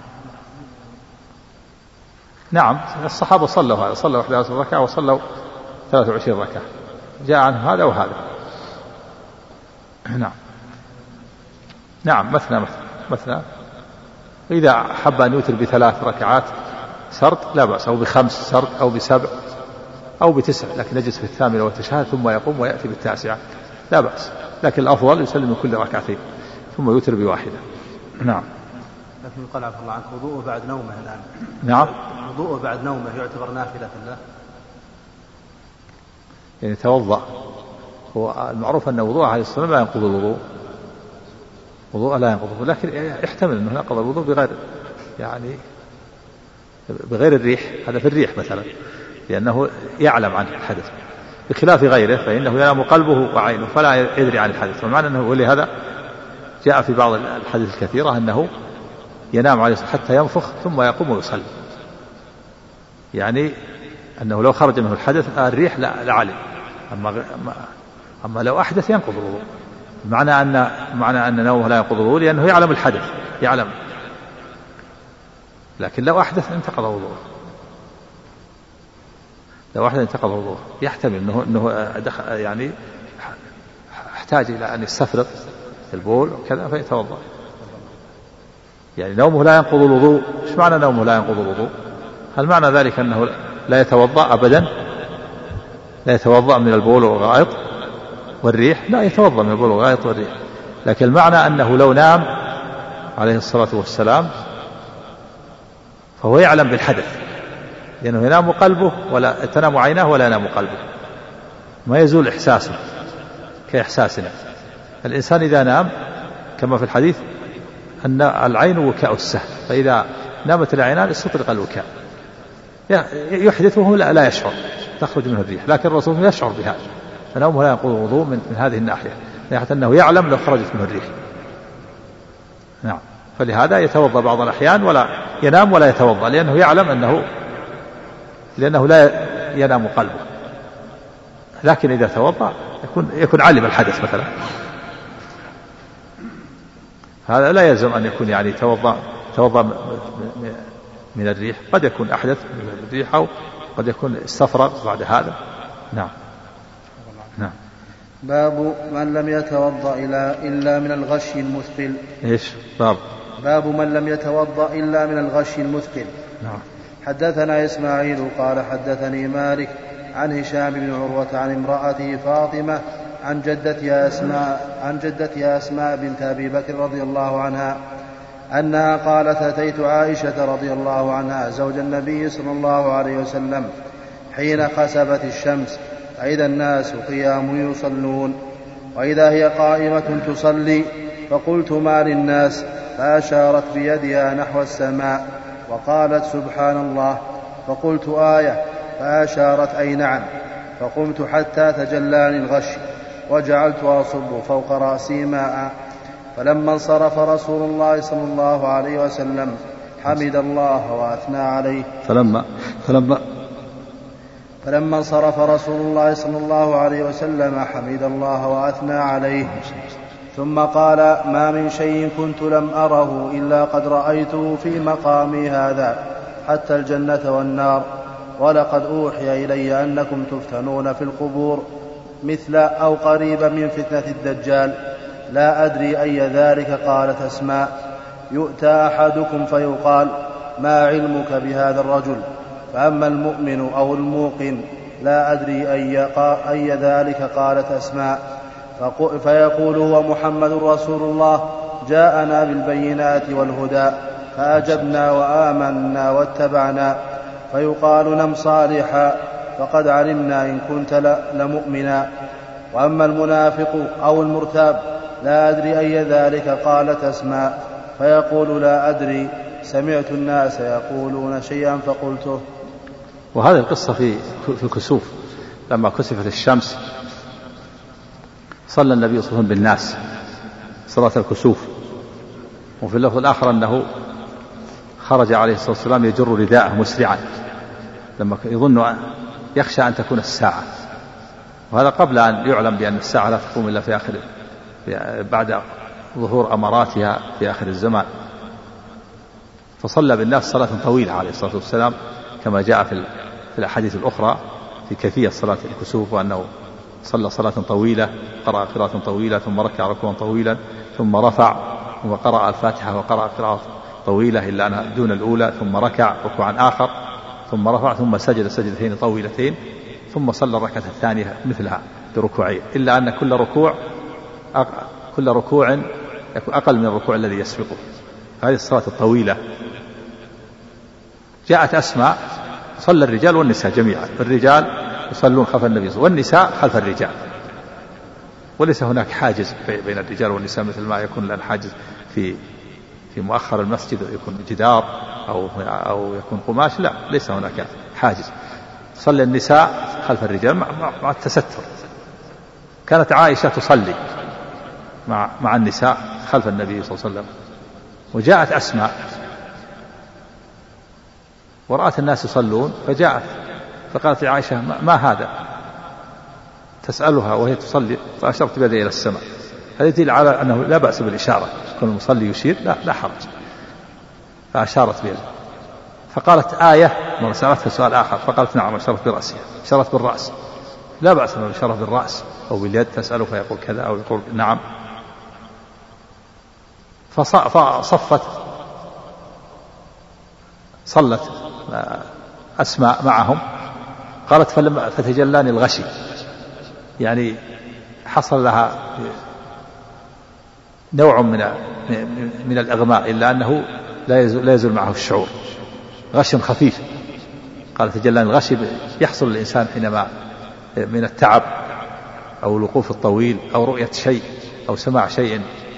نعم الصحابة صلوا هذا، صلوا إحدى عشرة ركعة وصلوا ثلاثة وعشرين ركعة، جاء عنه هذا وهذا. نعم. نعم مثنى مثنى مثنى إذا حب أن يوتر بثلاث ركعات سرد لا بأس، أو بخمس سرد أو بسبع أو بتسع، لكن يجلس في الثامنة والتشهد ثم يقوم ويأتي بالتاسعة لا بأس، لكن الأفضل يسلم من كل ركعتين ثم يوتر بواحدة. نعم. لكن يقال عفوا الله عنك وضوءه بعد نومه الآن. نعم. وضوءه بعد نومه يعتبر نافلة له؟ يعني توضأ، هو المعروف أن وضوءه عليه الصلاة والسلام لا ينقض الوضوء، وضوءه لا ينقض الوضوء، لكن يحتمل أنه ينقض الوضوء بغير يعني بغير الريح، هذا في الريح مثلا لأنه يعلم عن الحدث، بخلاف غيره فإنه ينام قلبه وعينه فلا يدري عن الحدث. ومعنى أنه ولهذا جاء في بعض الحديث الكثيرة أنه ينام عليه حتى ينفخ ثم يقوم ويصلي، يعني أنه لو خرج منه الحدث الريح لعلم، أما أما لو أحدث ينقض الوضوء. معنى أن معنى أن نومه لا ينقض الوضوء لأنه يعلم الحدث، يعلم، لكن لو أحدث انتقض وضوءه، لو أحدث انتقض وضوءه. يحتمل أنه أنه دخل يعني احتاج إلى أن يستفرغ البول وكذا فيتوضأ. يعني نومه لا ينقض الوضوء، ايش معنى نومه لا ينقض الوضوء؟ هل معنى ذلك أنه لا يتوضأ أبدا، لا يتوضأ من البول والغائط والريح؟ لا، يتوضأ من البول والغائط والريح، لكن المعنى أنه لو نام عليه الصلاة والسلام فهو يعلم بالحدث، لأنه ينام قلبه ولا تنام عيناه ولا ينام قلبه، ما يزول إحساسه كإحساسنا. الإنسان إذا نام كما في الحديث أن العين وكاء السهم، فإذا نامت العينان استطرق الوكاء، يحدثه لا يشعر، تخرج منه الريح، لكن الرسول يشعر بهذا، فنومه لا ينقض الوضوء من, من هذه الناحية، ناحية أنه يعلم لو خرجت منه الريح. نعم. فلهذا يتوضأ بعض الأحيان ولا ينام ولا يتوضأ، لأنه يعلم أنه لأنه لا ينام قلبه، لكن إذا توضأ يكون يكون علم الحدث مثلا. هذا لا يلزم أن يكون يعني توضأ توضأ من الريح، قد يكون أحدث من الريح أو قد يكون استفرغ بعد هذا. نعم. نعم. باب من لم يتوضأ إلا من الغش المثقل. إيش باب؟ باب من لم يتوضأ إلا من الغش المثقل. نعم. حدثنا إسماعيل قال حدثني مالك عن هشام بن عروة عن امرأته فاطمة عن جدتها أسماء عن جدتها أسماء بنت أبي بكر رضي الله عنها أنها قالت: أتيت عائشة رضي الله عنها زوج النبي صلى الله عليه وسلم حين خسفت الشمس فإذا الناس قيام يصلون وإذا هي قائمة تصلي، فقلت: ما للناس؟ فأشارت بيدها نحو السماء وقالت: سبحان الله. فقلت: آية؟ فأشارت: أي نعم. فقمت حتى تجلاني الغش وجعلت أصب فوق رأسي ماء. فلما انصرف رسول الله صلى الله عليه وسلم حمد الله وأثنى عليه فلما فلما فلما انصرف رسول الله صلى الله عليه وسلم حمد الله وأثنى عليه ثم قال: ما من شيء كنت لم أره إلا قد رأيته في مقامي هذا حتى الجنة والنار، ولقد أوحي إلي أنكم تفتنون في القبور مثل أو قريبا من فتنة الدجال، لا أدري أي ذلك. قالت أسماء: يؤتى أحدكم فيقال: ما علمك بهذا الرجل؟ فأما المؤمن أو الموقن لا أدري أي, أي ذلك. قالت أسماء: فيقول: هو محمد رسول الله جاءنا بالبينات والهدى فأجبنا وآمنا واتبعنا. فيقال: نم صالحا فقد علمنا إن كنت لمؤمنا. وأما المنافق أو المرتاب لا أدري أي ذلك. قالت أسماء: فيقول: لا أدري، سمعت الناس يقولون شيئا فقلته. وهذه القصة في في الكسوف، لما كسفت الشمس صلى النبي صلى الله عليه وسلم بالناس صلاة الكسوف. وفي اللفظ الآخر أنه خرج عليه الصلاة والسلام يجر رداءه مسرعا لما يظن يخشى أن تكون الساعة، وهذا قبل أن يعلم بأن الساعة لا تقوم إلا في آخر بعد ظهور أماراتها في آخر الزمان. فصلى بالناس صلاة طويلة عليه الصلاة والسلام كما جاء في الأحاديث الأخرى في كيفية صلاة الكسوف، وأنه صلى صلاة طويلة، قرأ قراءة طويلة، ثم ركع ركوعا طويلا، ثم رفع وقرأ الفاتحة وقرأ قراءة طويلة إلا أنها دون الأولى، ثم ركع ركوعا آخر، ثم رفع، ثم سجد سجدتين طويلتين، ثم صلى الركعة الثانية مثلها بركوعين، إلا أن كل ركوع كل ركوع يكون أقل من الركوع الذي يسبقه. هذه الصلاة الطويلة. جاءت أسماء، صلى الرجال والنساء جميعا، الرجال يصلون خلف النبي والنساء خلف الرجال، وليس هناك حاجز بين الرجال والنساء مثل ما يكون لنا حاجز في في مؤخر المسجد، يكون جدار أو أو يكون قماش، لا، ليس هناك حاجز. صلى النساء خلف الرجال مع, مع التستر. كانت عائشة تصلي مع مع النساء خلف النبي صلى الله عليه وسلم، وجاءت أسماء ورأت الناس يصلون فجاءت فقالت لعائشة: ما هذا؟ تسألها وهي تصلي، فأشرت بيدها إلى السماء. هذا يدل على أنه لا بأس بالإشارة، كل المصلي يشير لا لا حرج. فأشارت بيدها، فقالت: آية؟ وسألتها سؤال آخر فقالت: نعم. أشرت برأسها، أشرت بالرأس، لا بأس أنه يشرف بالرأس أو باليد، تسأله فيقول كذا أو يقول نعم. فصفت صلت أسماء معهم. قالت: فلما فتجلاني الغشي، يعني حصل لها نوع من من الإغماء، إلا أنه لا يزول, لا يزول معه الشعور، غش خفيف. قال: تجلاني الغشي، يحصل الإنسان حينما من التعب أو الوقوف الطويل أو رؤية شيء أو سماع شيء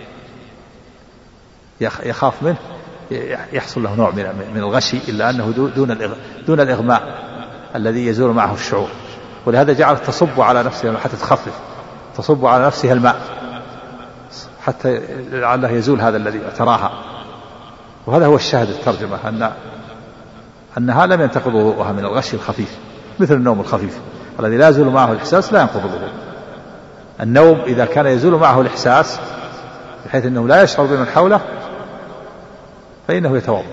يخاف منه، يحصل له نوع من الغشي، إلا أنه دون دون الإغماء الذي يزول معه الشعور. ولهذا جعلت تصب على نفسها حتى تخفف، تصب على نفسها الماء حتى لعله يزول هذا الذي تراها. وهذا هو الشاهد الترجمة، أن أنها لم ينتقض وضوءها من الغشي الخفيف، مثل النوم الخفيف الذي لا يزول معه الإحساس لا ينقض الوضوء. النوم إذا كان يزول معه الإحساس بحيث أنه لا يشعر بمن حوله فإنه يتوضأ،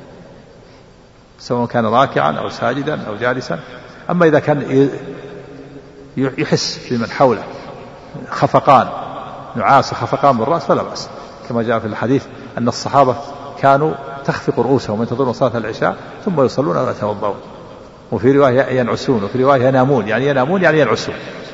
سواء كان راكعا أو ساجدا أو جالسا. أما إذا كان يحس بمن حوله خفقان، نعاس خفقان بالرأس، فلا بأس، كما جاء في الحديث أن الصحابة كانوا تخفق رؤوسهم وينتظرون صلاة العشاء ثم يصلون ولا يتوضؤون. وفي رواية ينعسون، وفي رواية ينامون، يعني ينامون يعني ينعسون.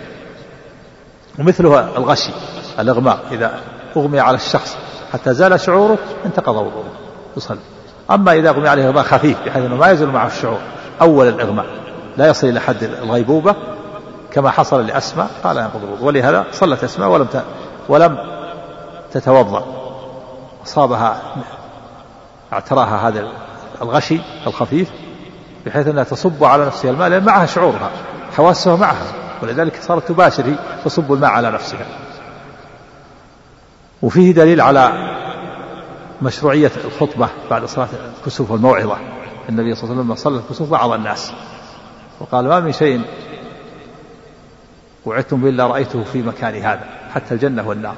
ومثلها الغشي الإغماء، إذا أغمي على الشخص حتى زال شعوره انتقض وضوءه يصلي. أما إذا أغمي عليه إغماء خفيف بحيث أنه ما يزول معه الشعور أول الإغماء لا يصل إلى حد الغيبوبة كما حصل لأسماء قال ينقض الوضوء، ولهذا صلت أسماء ولم ولم تتوضأ، أصابها اعتراها هذا الغشي الخفيف بحيث أنها تصب على نفسها الماء لأن معها شعورها حواسها معها، ولذلك صارت تباشر تصب الماء على نفسها. وفيه دليل على مشروعية الخطبة بعد صلاة الكسوف والموعظة. النبي صلى الله عليه وسلم صلى الكسوف وعظ الناس وقال ما من شيء وعدتم به إلا رأيته في مكان هذا حتى الجنة والنار،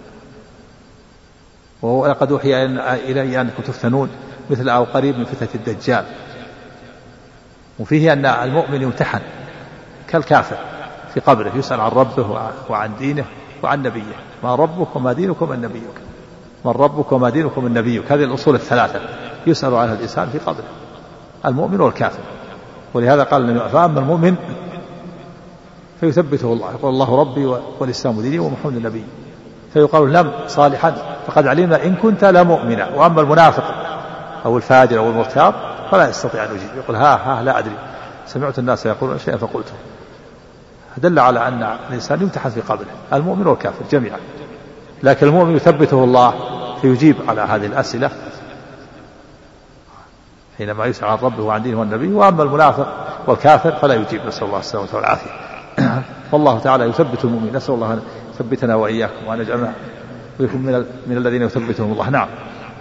ولقد أوحي إلي أنكم تفتنون مثل أو قريب من فتنة الدجال. وفيه أن المؤمن يمتحن كالكافر في قبره، يسأل عن ربه وعن دينه وعن نبيه. ما ربك وما دينك ومن نبيك، من ربك وما دينك ومن نبيك، هذه الأصول الثلاثة يسأل عنها الإنسان في قبره، المؤمن والكافر. ولهذا قال فأما المؤمن فيثبته الله، يقول الله ربي والإسلام ديني ومحمد النبي، فيقال لم صالحا فقد علمنا إن كنت لمؤمنا. وأما المنافق أو الفاجر أو المرتاب فلا يستطيع أن يجيب، يقول ها ها لا أدري سمعت الناس يقولون شيئا فقلته. دل على أن الإنسان يمتحن في قبره، المؤمن والكافر جميعا، لكن المؤمن يثبته الله فيجيب على هذه الأسئلة حينما يسأل عن ربه وعن دينه والنبي. وأما المنافق والكافر فلا يجيب، نسأل الله السلامة والعافية. والله تعالى يثبت المؤمن، نسأل الله أن يثبتنا وإياكم وأن يجعلنا ويكون من, من الذين يثبتهم الله. نعم،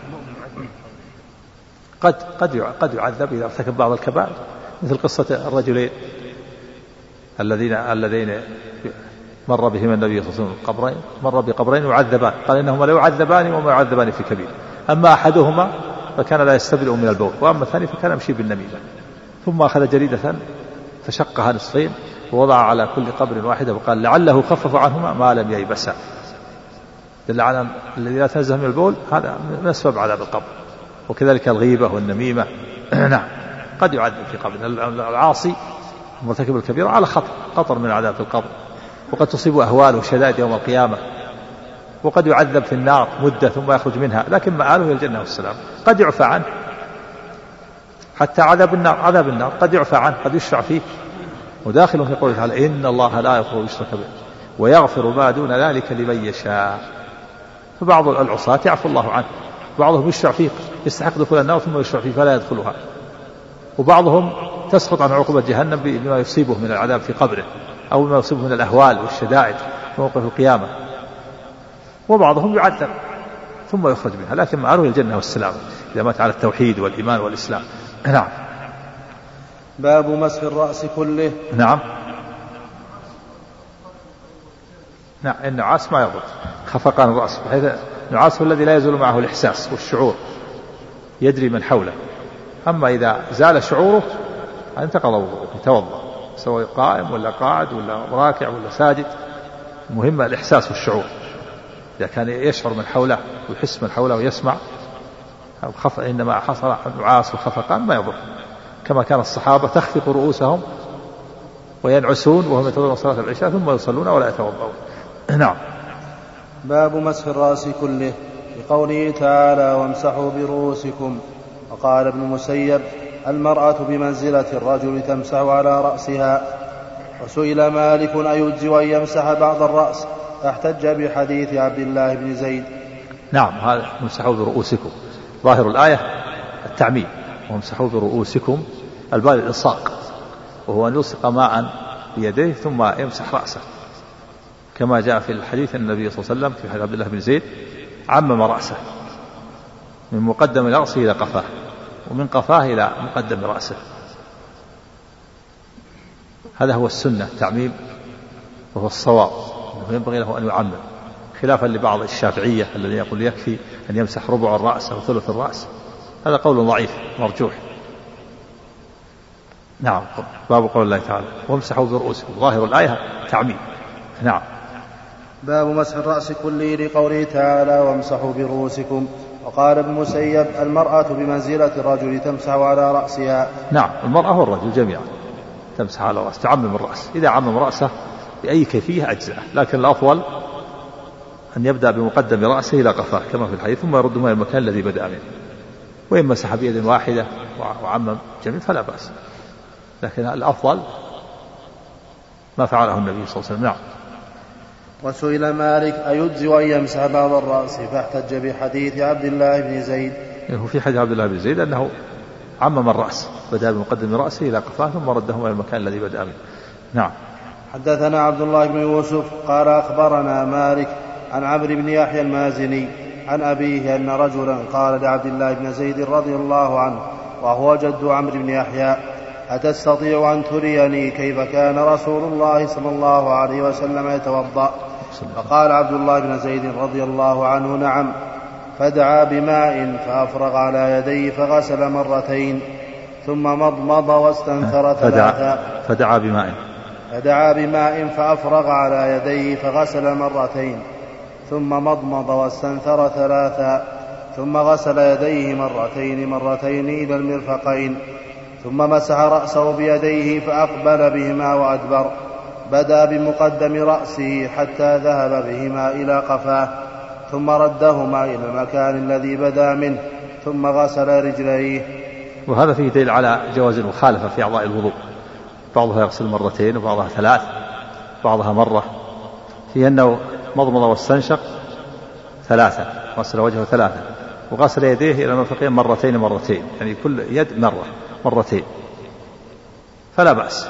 قد قد قد يعذب إذا ارتكب بعض الكبائر، مثل قصة الرجلين الذين الذين مر بهما النبي صلى الله عليه وسلم قبرين، مر بقبرين يعذبان، قال إنهما لا يعذبان وما يعذبان في كبير، أما أحدهما فكان لا يستبرئ من البول، وأما الثاني فكان يمشي بالنميمة. ثم أخذ جريدة فشقها نصفين ووضع على كل قبر واحدة وقال لعله خفف عنهما ما لم ييبسا. دل على الذي لا تنزه من البول هذا من أسباب عذاب القبر. وكذلك الغيبة والنميمة نعم قد يعذب في قبر. العاصي مرتكب الكبيرة على خطر خطر من عذاب في القبر، وقد تصيب أهواله وشدائد يوم القيامة، وقد يعذب في النار مدة ثم يخرج منها، لكن مآله إلى الجنة والسلام. قد يعفى عنه حتى عذاب النار، عذاب النار قد يعفى عنه، قد يشفع فيه. وداخل في قوله تعالى إن الله لا يغفر يشرك به ويغفر ما دون ذلك لمن يشاء. فبعض العصاة يعفو الله عنه، بعضهم يشفع فيه يستحق دخول النار ثم يشفع فيه فلا يدخلها، وبعضهم تسقط عن عقوبة جهنم بما يصيبه من العذاب في قبره أو بما يصيبه من الأهوال والشدائد في موقف القيامة، وبعضهم يعذب ثم يخرج منها، لكن مآله الجنة والسلام إذا مات على التوحيد والإيمان والإسلام. نعم. باب مسح الرأس كله. نعم نعم النعاس ما يضر، خفقان الرأس، بحيث النعاس هو الذي لا يزول معه الإحساس والشعور، يدري من حوله. أما إذا زال شعوره انتقض وضوءه، يتوضأ سواء قائم ولا قاعد ولا راكع ولا ساجد، المهم الإحساس والشعور. إذا كان يشعر من حوله ويحس من حوله ويسمع، إنما حصل النعاس والخفقان ما يضر، كما كان الصحابة تخفق رؤوسهم وينعسون وهم ينتظرون صلاة العشاء ثم يصلون ولا يتوضؤون. نعم. باب مسح الرأس كله لقوله تعالى وامسحوا برؤوسكم. وقال ابن مسيب المرأة بمنزلة الرجل تمسح على رأسها. وسئل مالك أيجزئ أن يمسح بعض الرأس، فاحتج بحديث عبد الله بن زيد. نعم، هذا امسحوا برؤوسكم، ظاهر الآية التعميم، وامسحوا برؤوسكم البال الإلصاق، وهو أن يلصق ماء بيديه ثم يمسح رأسه، كما جاء في الحديث النبي صلى الله عليه وسلم في حديث عبد الله بن زيد عمم رأسه من مقدم رأسه إلى قفاه، ومن قفاه إلى مقدم رأسه. هذا هو السنة التعميم، وهو الصواب، ينبغي له أن يعمم، خلافا لبعض الشافعية الذين يقول يكفي أن يمسح ربع الرأس أو ثلث الرأس. هذا قول ضعيف مرجوح. نعم. باب قول الله تعالى وامسحوا برؤوسكم، ظاهر الآية تعميم. نعم. باب مسح الرأس كله لقوله تعالى وامسحوا برؤوسكم. وقال ابن مسيب المرأة بمنزلة الرجل تمسح على رأسها. نعم المرأة والرجل جميعا تمسح على رأس، تعمم الرأس، إذا عمم رأسه بأي كيفية أجزاء، لكن الأفضل أن يبدأ بمقدم رأسه إلى قفاه كما في الحديث، ثم يرد من المكان الذي بدأ منه، وإن مسح بيد واحدة وعمم جميع فلا بأس، لكن الأفضل ما فعله النبي صلى الله عليه وسلم. نعم. وسئل مالك أيجزئ أن يمسح بعض الرأس فاحتج بحديث عبد الله بن زيد. هو في حديث عبد الله بن زيد أنه عمم الرأس، بدأ بمقدم رأسه إلى قفاه ثم رده إلى المكان الذي بدأ منه. نعم. حدثنا عبد الله بن يوسف قال أخبرنا مالك عن عمرو بن يحيى المازني عن أبيه أن رجلا قال لعبد الله بن زيد رضي الله عنه وهو جد عمرو بن يحيى أتستطيع أن تريني كيف كان رسول الله صلى الله عليه وسلم يتوضأ؟ فقال عبد الله بن زيد رضي الله عنه نعم، فدعا بماء فأفرغ على يديه فغسل مرتين ثم مضمض واستنثر ثلاثا. فدعا بماء فدعا بماء فأفرغ على يديه فغسل مرتين ثم مضمض واستنثر ثلاثا ثم غسل يديه مرتين مرتين إلى المرفقين ثم مسح رأسه بيديه فأقبل بهما وأدبر، بدأ بمقدم رأسه حتى ذهب بهما إلى قفاه ثم ردهما إلى المكان الذي بدأ منه ثم غسل رجليه. وهذا فيه دليل على جواز المخالفة في أعضاء الوضوء، بعضها يغسل مرتين وبعضها ثلاث بعضها مرة، في أنه مضمض واستنشق ثلاثة، غسل وجهه ثلاثة، وغسل يديه إلى المرفقين مرتين مرتين، يعني كل يد مرة مرتين، فلا بأس،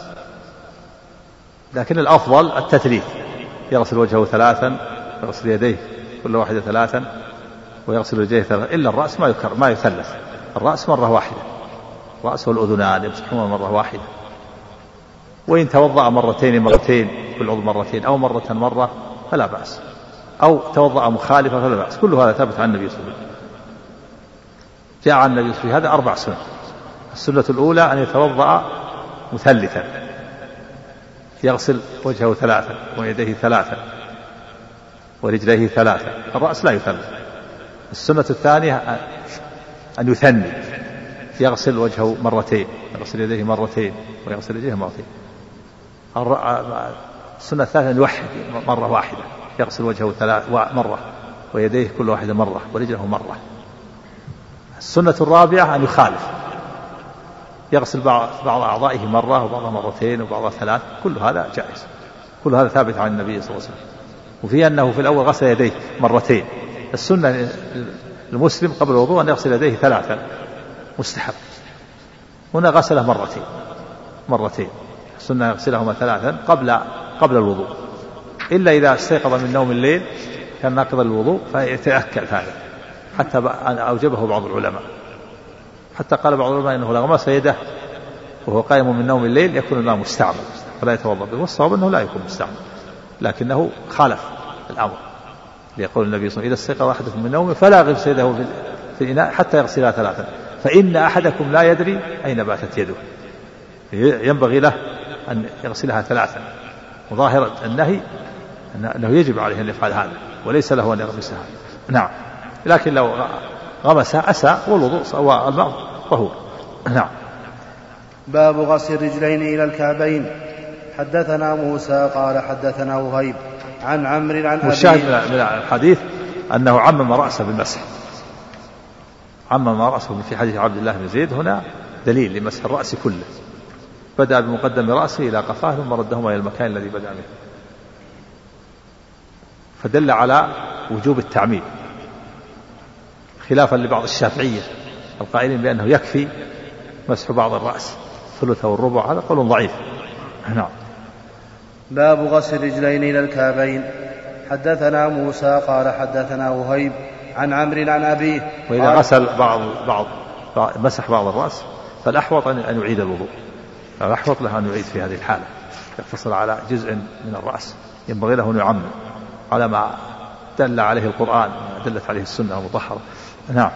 لكن الأفضل التثليث، يغسل وجهه ثلاثا ويغسل يديه كل واحدة ثلاثا ويغسل رجليه ثلاثا، إلا الرأس ما يكرر ما يثلث، الرأس مرة واحدة، الرأس والأذنان يمسحون مرة واحدة، وإن توضأ مرتين مرتين كل عضو مرتين أو مرة مرة فلا بأس، أو توضأ مخالفة فلا بأس، كل هذا ثابت عن النبي صلى الله عليه وسلم. جاء عن النبي في هذا أربع سنن. السنة الأولى أن يتوضأ مثلثا، يغسل وجهه ثلاثا ويديه ثلاثا ورجليه ثلاثا، الرأس لا يثلث. السنة الثانية أن يثني، يغسل وجهه مرتين يغسل يديه مرتين ويغسل رجليه مرتين. السنة الثالثة أن يوحد مرة واحدة، يغسل وجهه ثلاث مرة ويديه كل واحدة مرة ورجله مرة. السنة الرابعة أن يخالف، يغسل بعض أعضائه مرة وبعضها مرتين وبعضها ثلاث، كل هذا جائز، كل هذا ثابت عن النبي صلى الله عليه وسلم. وفي أنه في الأول غسل يديه مرتين، السنة المسلم قبل الوضوء أن يغسل يديه ثلاثا مستحب، هنا غسله مرتين مرتين السنة يغسلهما ثلاثا قبل قبل الوضوء، إلا إذا استيقظ من نوم الليل كان ناقضا للوضوء فيتأكد هذا، حتى أوجبه بعض العلماء، حتى قال بعض العلماء إنه لغمس يده وهو قائم من نوم الليل يكون الماء مستعمل فلا يتوضأ به، والصواب أنه لا يكون مستعمل، لكنه خالف الأمر، ليقول النبي صلى الله عليه وسلم إذا استيقظ أحدكم من نومه فلا يغمس يده في الإناء حتى يغسلها ثلاثا فإن أحدكم لا يدري أين باتت يده، ينبغي له أن يغسلها ثلاثا، وظاهر النهي أنه يجب عليه أن يفعل هذا وليس له أن يغمسها. نعم، لكن لو غمسها أساء والوضوء والماء طهور. نعم. باب غسل الرجلين إلى الكعبين. حدثنا موسى قال حدثنا وهيب عن عمرو عن أبيه. والشاهد من الحديث أنه عمم رأسه بالمسح، عمم رأسه في حديث عبد الله بن زيد، هنا دليل لمسح الرأس كله، بدأ بمقدم رأسه إلى قفاه ثم ردهما إلى المكان الذي بدأ منه، فدل على وجوب التعميم، خلافا لبعض الشافعية القائلين بأنه يكفي مسح بعض الرأس ثلثه والربع، هذا قول ضعيف. نعم. باب غسل الرجلين إلى الكعبين. حدثنا موسى قال حدثنا وهيب عن عمرو عن أبيه. وإذا غسل بعض بعض مسح بعض الرأس فالأحوط أن يعيد الوضوء، الأحوط له أن يعيد في هذه الحالة، يقتصر على جزء من الرأس، ينبغي له أن يعمم على ما دل عليه القرآن دلت عليه السنة المطهرة. نعم.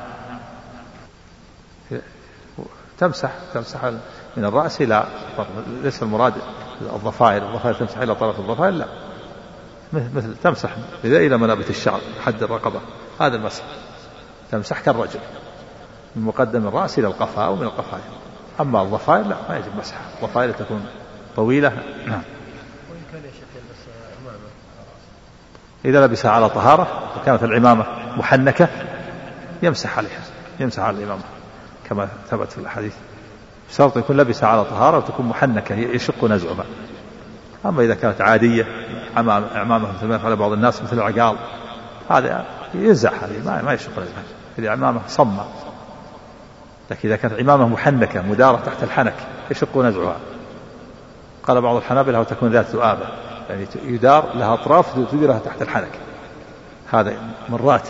تمسح تمسح من الرأس إلى ليس المراد الضفائر، الضفائر تمسح إلى طرف الضفائر، لا، مثل تمسح إلى منابت الشعر حد الرقبة، هذا المسح. تمسح كالرجل من مقدم الرأس إلى القفاء ومن القفاء. أما الضفائر لا، ما يجب مسحها، الضفائر تكون طويلة. نعم. وإن كان يا شيخ يلبس عمامة إذا لبسها على طهارة وكانت العمامة محنكة يمسح عليها، يمسح على العمامة كما ثبت في الحديث، شرط يكون لبسها على طهارة وتكون محنكة يشق نزعها. أما إذا كانت عادية عمامة مثل ما يفعل بعض الناس مثل العقال هذا ينزع، هذه ما ما يشق نزعها، إذا عمامة صمة. لكن إذا كانت عمامة محنكة مدارة تحت الحنك يشق نزعها. قال بعض الحنابلة وتكون ذات ذؤابة، يعني يدار لها أطراف تديرها تحت الحنك، هذا مرات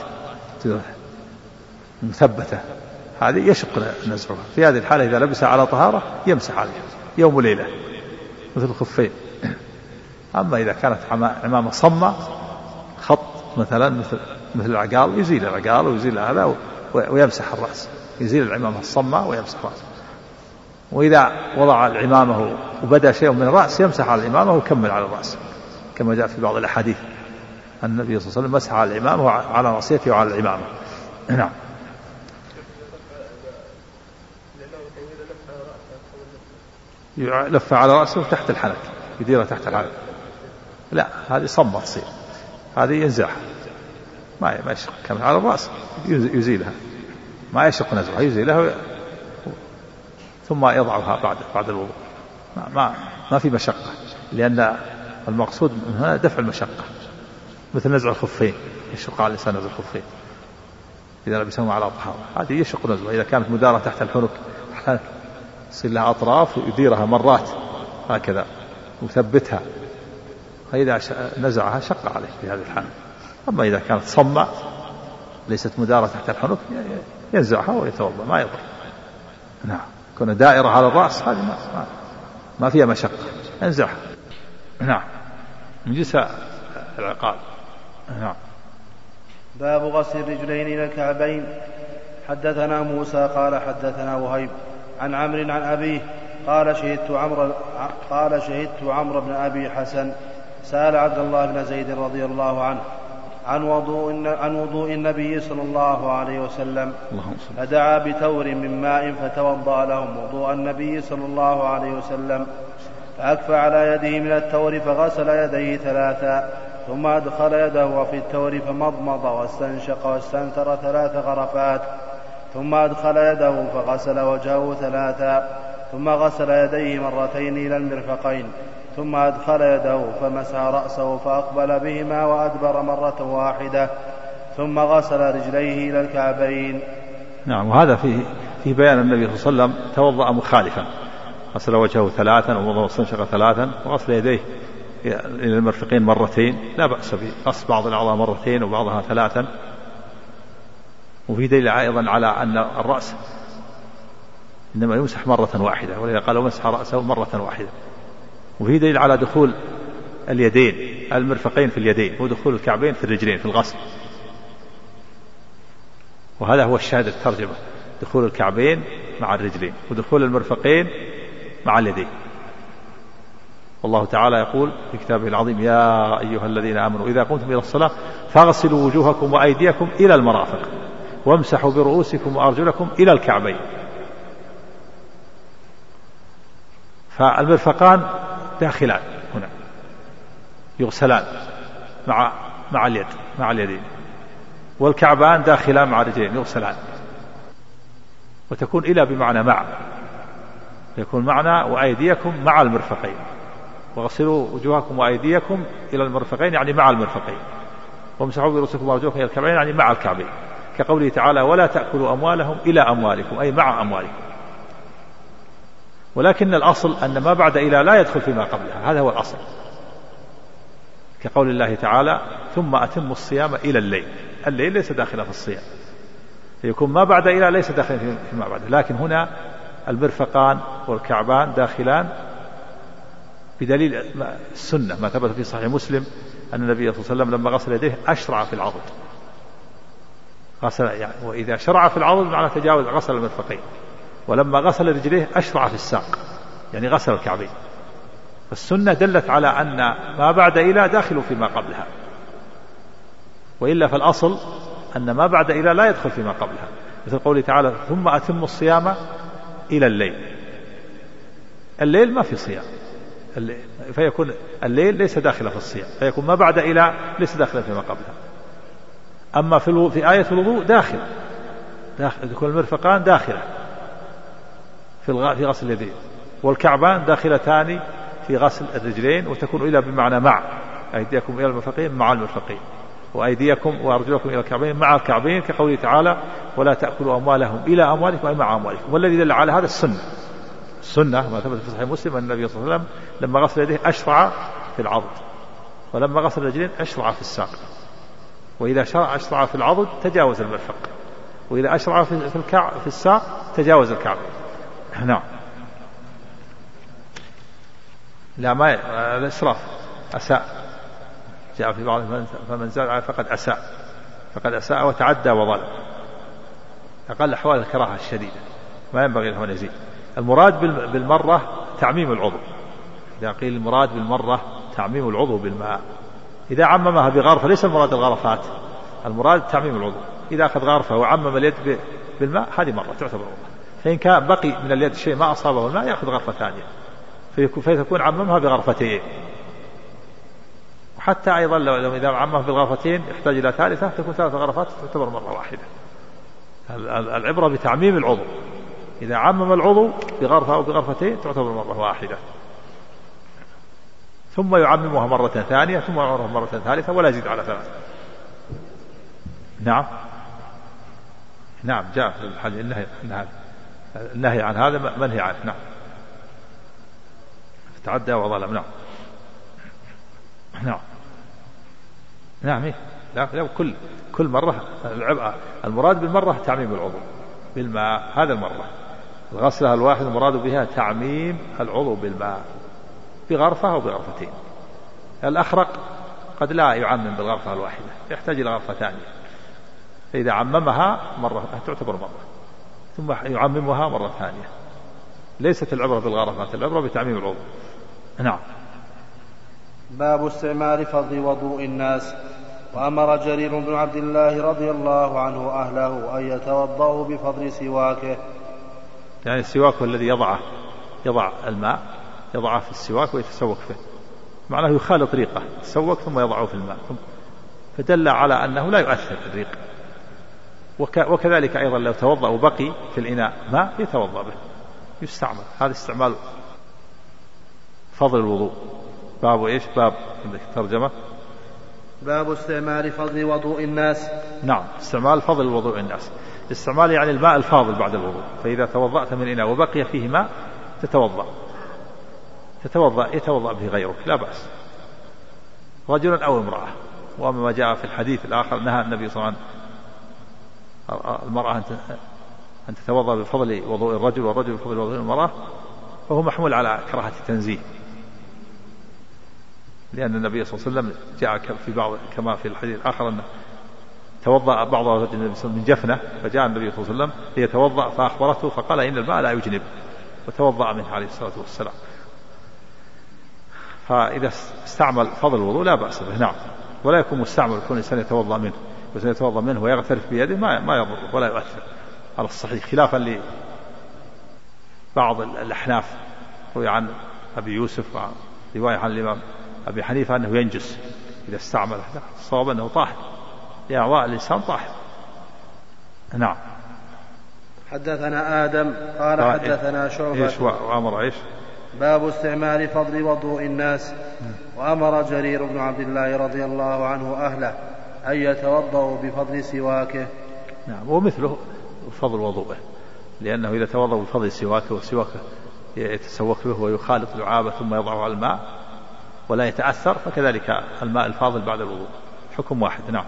مثبتة، هذه يشق نزعها. في هذه الحالة إذا لبسها على طهارة يمسح عليها يوم وليلة مثل الخفين. أما إذا كانت عمامة صمة خط مثلا مثل مثل العقال يزيل العقال ويزيل هذا ويمسح الرأس، يزيل العمامة الصمة ويمسح رأسه. وإذا وضع العمامة وبدأ شيء من الرأس يمسح على العمامة ويكمل على الرأس، كما جاء في بعض الأحاديث أن النبي صلى الله عليه وسلم مسح على العمامة وعلى ناصيته وعلى العمامة. نعم. يلف على رأسه تحت الحنك، يديرها تحت الحنك. لا، هذه صمة تصير، هذه ينزعها، ما ما يشق كما على الرأس، يزيلها ما يشق نزعها، يزيلها ثم يضعها بعد بعد الوضوء. ما ما, ما في مشقة، لأن المقصود من هنا دفع المشقة، مثل نزع الخفين، يشق على الإنسان نزع الخفين إذا لبسهم على طهارة، هذه يشق نزعها. إذا كانت مدارة تحت الحنك يصير لها أطراف ويديرها مرات هكذا وثبتها، فإذا نزعها شق عليه في هذه الحالة. أما إذا كانت صمة ليست مدارة تحت الحنك ينزعها ويتوضأ ما يضر. نعم. كون دائرة على الرأس هذه ما, ما, ما فيها مشقة، ينزعها. نعم. من جنس العقال. نعم. باب غسل الرجلين إلى الكعبين. حدثنا موسى قال حدثنا وهيب عن عمرو عن أبيه قال شهدت عمرو قال شهدت عمرو بن أبي حسن سأل عبد الله بن زيد رضي الله عنه عن وضوء عن وضوء النبي صلى الله عليه وسلم، فدعا بتور من ماء فتوضأ لهم وضوء النبي صلى الله عليه وسلم، فأكفى على يده من التور فغسل يديه ثلاثا، ثم أدخل يده في التور فمضمض واستنشق واستنثر ثلاث غرفات، ثم أدخل يده فغسل وجهه ثلاثا، ثم غسل يديه مرتين إلى المرفقين، ثم أدخل يده فمسح رأسه فأقبل بهما وأدبر مرة واحدة، ثم غسل رجليه إلى الكعبين. نعم. وهذا فيه في بيان النبي صلى الله عليه وسلم توضأ مخالفا، غسل وجهه ثلاثا واستنشق ثلاثا وغسل يديه إلى المرفقين مرتين، لا بأس بغسل بعض الأعضاء مرتين وبعضها ثلاثا. وفي دليل أيضا على أن الرأس إنما يمسح مرة واحدة، ولذا قالوا مسح رأسه مرة واحدة. وفي دليل على دخول اليدين المرفقين في اليدين ودخول الكعبين في الرجلين في الغسل، وهذا هو الشاهد الترجمة، دخول الكعبين مع الرجلين ودخول المرفقين مع اليدين. والله تعالى يقول في كتابه العظيم: يا أيها الذين آمنوا إذا قمتم إلى الصلاة فاغسلوا وجوهكم وأيديكم إلى المرافق وامسحوا برؤوسكم وأرجلكم إلى الكعبين. فالمرفقان داخلان هنا يغسلان مع مع اليد مع اليدين، والكعبان داخلان مع الرجلين يغسلان. وتكون إلى بمعنى مع، يكون معنا وأيديكم مع المرفقين، وغسلوا وجوهكم وأيديكم إلى المرفقين يعني مع المرفقين، وامسحوا برؤوسكم وأرجلكم إلى الكعبين يعني مع الكعبين، كقوله تعالى: ولا تأكلوا أموالهم إلى أموالكم أي مع أموالكم. ولكن الأصل أن ما بعد إلى لا يدخل فيما قبلها، هذا هو الأصل، كقول الله تعالى: ثم أتموا الصيام إلى الليل. الليل ليس داخلا في الصيام، يكون ما بعد إلى ليس داخلا فيما بعد، لكن هنا المرفقان والكعبان داخلان بدليل السنة ما ثبت في صحيح مسلم أن النبي صلى الله عليه وسلم لما غسل يديه أشرع في العضد، غسل يعني، وإذا شرع في العضد معنى تجاوز غسل المرفقين، ولما غسل رجليه أشرع في الساق يعني غسل الكعبين. فالسنة دلت على أن ما بعد إلى داخل فيما قبلها، وإلا فالأصل أن ما بعد إلى لا يدخل فيما قبلها، مثل قوله تعالى ثم أتم الصيام إلى الليل. الليل ما في صيام، فيكون الليل ليس داخلا في الصيام، فيكون ما بعد إلى ليس داخلا فيما قبلها. أما في, في آية الوضوء داخل داخل يكون المرفقان داخلة في في غسل اليدين، والكعبان داخلتان في غسل الرجلين، وتكون إلى بمعنى مع، أيديكم إلى المرفقين مع المرفقين، وأيديكم وأرجلكم إلى الكعبين مع الكعبين، كقوله تعالى ولا تأكلوا أموالهم إلى أموالكم أي مع أموالكم. والذي دل على هذا السنة السنة ما ثبت في صحيح مسلم أن النبي صلى الله عليه وسلم لما غسل يديه أشرع في العضد، ولما غسل الرجلين أشرع في الساق، وإذا شرع أشرع في العضد تجاوز المرفق، وإذا أشرع في الكعب في الساق تجاوز الكعب. نعم. لا ما الإسراف أساء، جاء في بعض فمن زاد فقد أساء فقد أساء وتعدى وظلم، أقل أحوال الكراهة الشديدة ما ينبغي له أن يزيد. المراد بالمرة تعميم العضو، إذا قيل المراد بالمرة تعميم العضو بالماء، إذا عممها بغرفة ليس المراد الغرفات، المراد تعميم العضو. إذا أخذ غرفة وعمم اليد بالماء هذه مرة تعتبر مرة، فإن كان بقي من اليد شيء ما أصابه الماء يأخذ غرفة ثانية فيكون عممها بغرفتين. وحتى أيضا لو إذا عممها بالغرفتين يحتاج إلى ثالثة تكون ثلاث غرفات تعتبر مرة واحدة. العبرة بتعميم العضو، إذا عمم العضو بغرفة أو بغرفتين تعتبر مرة واحدة، ثم يعممها مرة ثانية ثم يعممها مرة ثالثة ولا يزيد على ثلاثة. نعم نعم جاء في الحديث النهي, النهي عن هذا منهي عنه. نعم تعدى وظلم. نعم نعم نعم إيه؟ لا لا كل كل مرة المراد بالمرة تعميم العضو بالماء، هذا المرة الغسلة الواحد المراد بها تعميم العضو بالماء بغرفة أو بغرفتين. الأخرق قد لا يعمم بالغرفة الواحدة يحتاج إلى غرفة ثانية، فإذا عممها مرة تعتبر مرة ثم يعممها مرة ثانية. ليست العبرة بالغرفات، العبرة بتعميم العضو. نعم. باب استعمال فضل وضوء الناس. وأمر جرير بن عبد الله رضي الله عنه أهله أن يتوضأوا بفضل سواكه، يعني السواك هو الذي يضعه يضع الماء يضعه في السواك ويتسوك فيه، معناه يخالط ريقه يتسوك ثم يضعه في الماء، فدل على أنه لا يؤثر الريق. وكذلك أيضا لو توضأ وبقي في الإناء ماء يتوضأ به يستعمل. هذا استعمال فضل الوضوء. باب إيش؟ باب ترجمة باب استعمال فضل وضوء الناس. نعم استعمال فضل وضوء الناس، استعمال يعني الماء الفاضل بعد الوضوء، فإذا توضأت من إناء وبقي فيه ماء تتوضأ تتوضأ يتوضأ به غيرك لا بأس، رجل أو امرأة. وأما ما جاء في الحديث الآخر نهى النبي صلى الله عليه وسلم المرأة أن تتوضأ بفضل وضوء الرجل والرجل بفضل وضوء المرأة، فهو محمول على كراهة التنزيه، لأن النبي صلى الله عليه وسلم جاء في بعض كما في الحديث الآخر أنه توضأ بعض الرجل من جفنة، فجاء النبي صلى الله عليه وسلم ليتوضأ فأخبرته فقال إن الماء لا يجنب، وتوضأ منه عليه الصلاة والسلام. فإذا استعمل فضل الوضوء لا بأس به. نعم. ولا يكون مستعمل يكون الإنسان يتوضأ منه وإنسان يتوضأ منه ويغترف بيده ما ما يضر ولا يؤثر على الصحيح، خلافا لبعض الأحناف روي عن أبي يوسف رواية عن الإمام أبي حنيفة أنه ينجس إذا استعمل. الصواب أنه طاهر، يعوى الإنسان طاهر. نعم. حدثنا آدم قال حدثنا شعبة. إيش وأمر إيش؟ باب استعمال فضل وضوء الناس. وأمر جرير بن عبد الله رضي الله عنه أهله أن يتوضأوا بفضل سواكه. نعم ومثله فضل وضوءه، لأنه إذا توضأ بفضل سواكه وسواكه يتسوك به ويخالط لعابه ثم يضعه على الماء ولا يتأثر، فكذلك الماء الفاضل بعد الوضوء حكم واحد. نعم.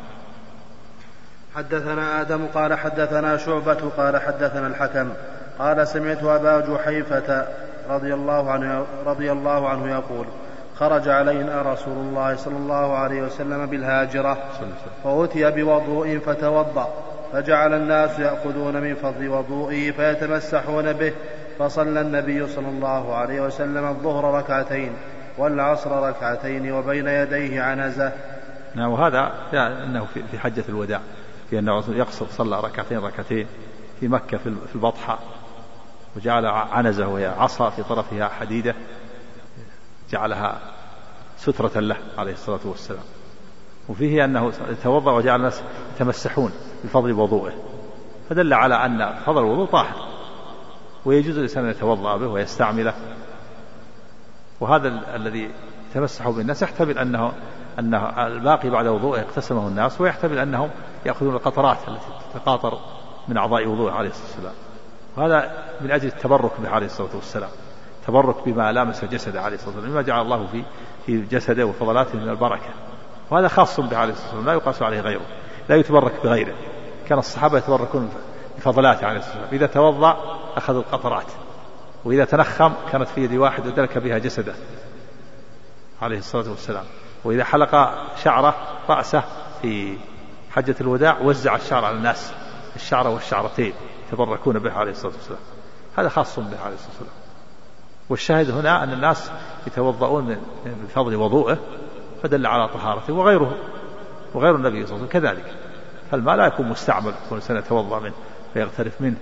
حدثنا آدم قال حدثنا شعبة قال حدثنا الحكم قال سمعت أبا جحيفة رضي الله عنه, رضي الله عنه يقول خرج علينا رسول الله صلى الله عليه وسلم بالهاجرة فأتي بوضوء فتوضأ، فجعل الناس يأخذون من فضل وضوئه فيتمسحون به، فصلى النبي صلى الله عليه وسلم الظهر ركعتين والعصر ركعتين وبين يديه عنزة. نعم. وهذا يعني أنه في حجة الوداع في أنه يقصر صلى ركعتين ركعتين في مكة في البطحة، وجعل عنزة وهي عصا في طرفها حديدة جعلها سترة له عليه الصلاة والسلام. وفيه أنه توضأ وجعل الناس يتمسحون بفضل وضوءه، فدل على أن فضل الوضوء طاهر ويجوز الإنسان أن يتوضأ به ويستعمله. وهذا الذي تمسحوا بالناس يحتمل أنه أنه الباقي بعد وضوءه اقتسمه الناس، ويحتمل أنهم يأخذون القطرات التي تقاطر من أعضاء وضوءه عليه الصلاة والسلام، وهذا من أجل التبرك به عليه الصلاة والسلام، تبرك بما لامس جسده عليه الصلاة والسلام، مما جعل الله في في جسده وفضلاته من البركة، وهذا خاص به عليه الصلاة والسلام لا يقاس عليه غيره، لا يتبرك بغيره. كان الصحابة يتبركون بفضلاته عليه الصلاة والسلام، إذا توضأ أخذ القطرات، وإذا تنخم كانت في يد واحد ودلك بها جسده عليه الصلاة والسلام، وإذا حلق شعره رأسه في حجة الوداع وزع الشعر على الناس، الشعر والشعرتين يتبركون به عليه الصلاة والسلام، هذا خاص به عليه الصلاة والسلام. والشاهد هنا أن الناس يتوضؤون من فضل وضوءه، فدل على طهارته، وغيره وغير النبي صلى الله عليه وسلم كذلك، فالماء لا يكون مستعمل والإنسان يتوضأ منه ويغترف منه،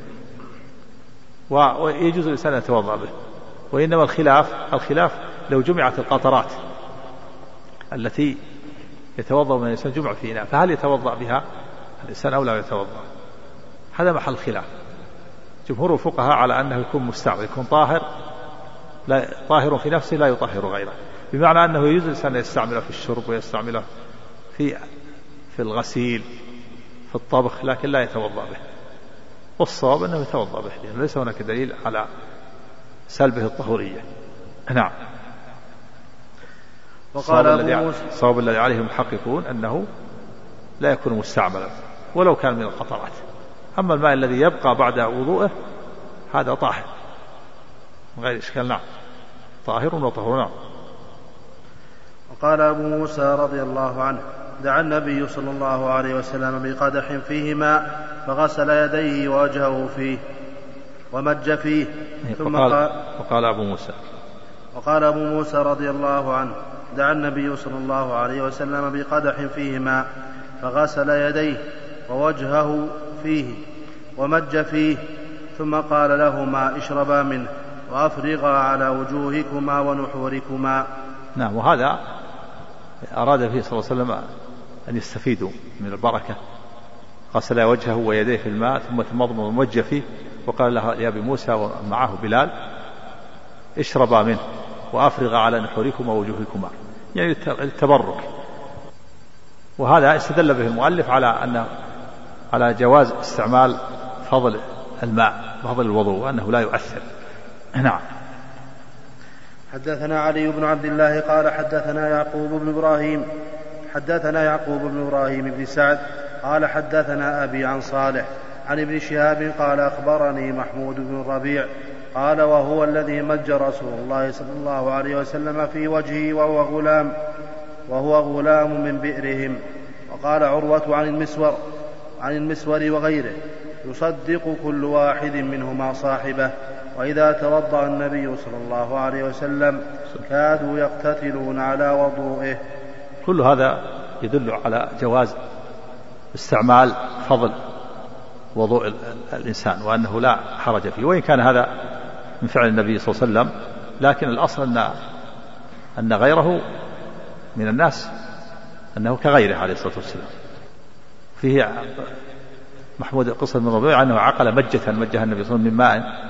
ويجوز الإنسان يتوضأ به. وإنما الخلاف الخلاف لو جمعت القطرات التي يتوضأ من الإنسان جمع في إناء، فهل يتوضأ بها الإنسان أو لا يتوضأ؟ هذا محل خلاف. جمهور الفقهاء على أنه يكون مستعمل، يكون طاهر، لا طاهر في نفسه لا يطهر غيره، بمعنى أنه يجوز الإنسان يستعمله في الشرب ويستعمله في في الغسيل في الطبخ، لكن لا يتوضأ به. والصواب أنه يتوضأ به، لأنه ليس هناك دليل على سلبه الطهورية. نعم. وقال أبو الصواب الذي عليه المحققون أنه لا يكون مستعملا ولو كان من القطرات. أما الماء الذي يبقى بعد وضوءه هذا طاهر من غير إشكال. نعم، طاهر وطهور. نعم. وقال أبو موسى رضي الله عنه: دعا النبي صلى الله عليه وسلم بقدح فيه ماء فغسل يديه ووجهه فيه ومج فيه، ثم وقال, وقال أبو موسى وقال أبو موسى رضي الله عنه: دعا النبي صلى الله عليه وسلم بقدح فيه ماء فغسل يديه ووجهه فيه ومج فيه، ثم قال لهما: اشربا منه وأفرغا على وجوهكما ونحوركما. نعم. وهذا أراد فيه صلى الله عليه وسلم أن يستفيدوا من البركة، غسل وجهه ويديه في الماء ثم تمضمض ومج فيه، وقال له يا أبي موسى ومعه بلال: اشربا منه وأفرغ على نحوركما ووجوهكما، يعني التبرك. وهذا استدل به المؤلف على أن على جواز استعمال فضل الماء فضل الوضوء وأنه لا يؤثر. نعم. حدثنا علي بن عبد الله قال حدثنا يعقوب بن إبراهيم حدثنا يعقوب بن إبراهيم بن سعد قال حدثنا أبي عن صالح عن ابن شهاب قال أخبرني محمود بن الربيع قال: وهو الذي مج رسول الله صلى الله عليه وسلم في وجهه وهو غلام وهو غلام من بئرهم. وقال عروة عن المسور عن المسور وغيره: يصدق كل واحد منهما صاحبه. وإذا توضأ النبي صلى الله عليه وسلم كادوا يقتتلون على وضوئه. كل هذا يدل على جواز استعمال فضل وضوء الإنسان، وأنه لا حرج فيه، وإن كان هذا من فعل النبي صلى الله عليه وسلم، لكن الأصل أن أن غيره من الناس أنه كغيره عليه الصلاة والسلام. فيه محمود قصة من ربيع أنه عقل مجة مجها النبي صلى الله عليه وسلم من ماء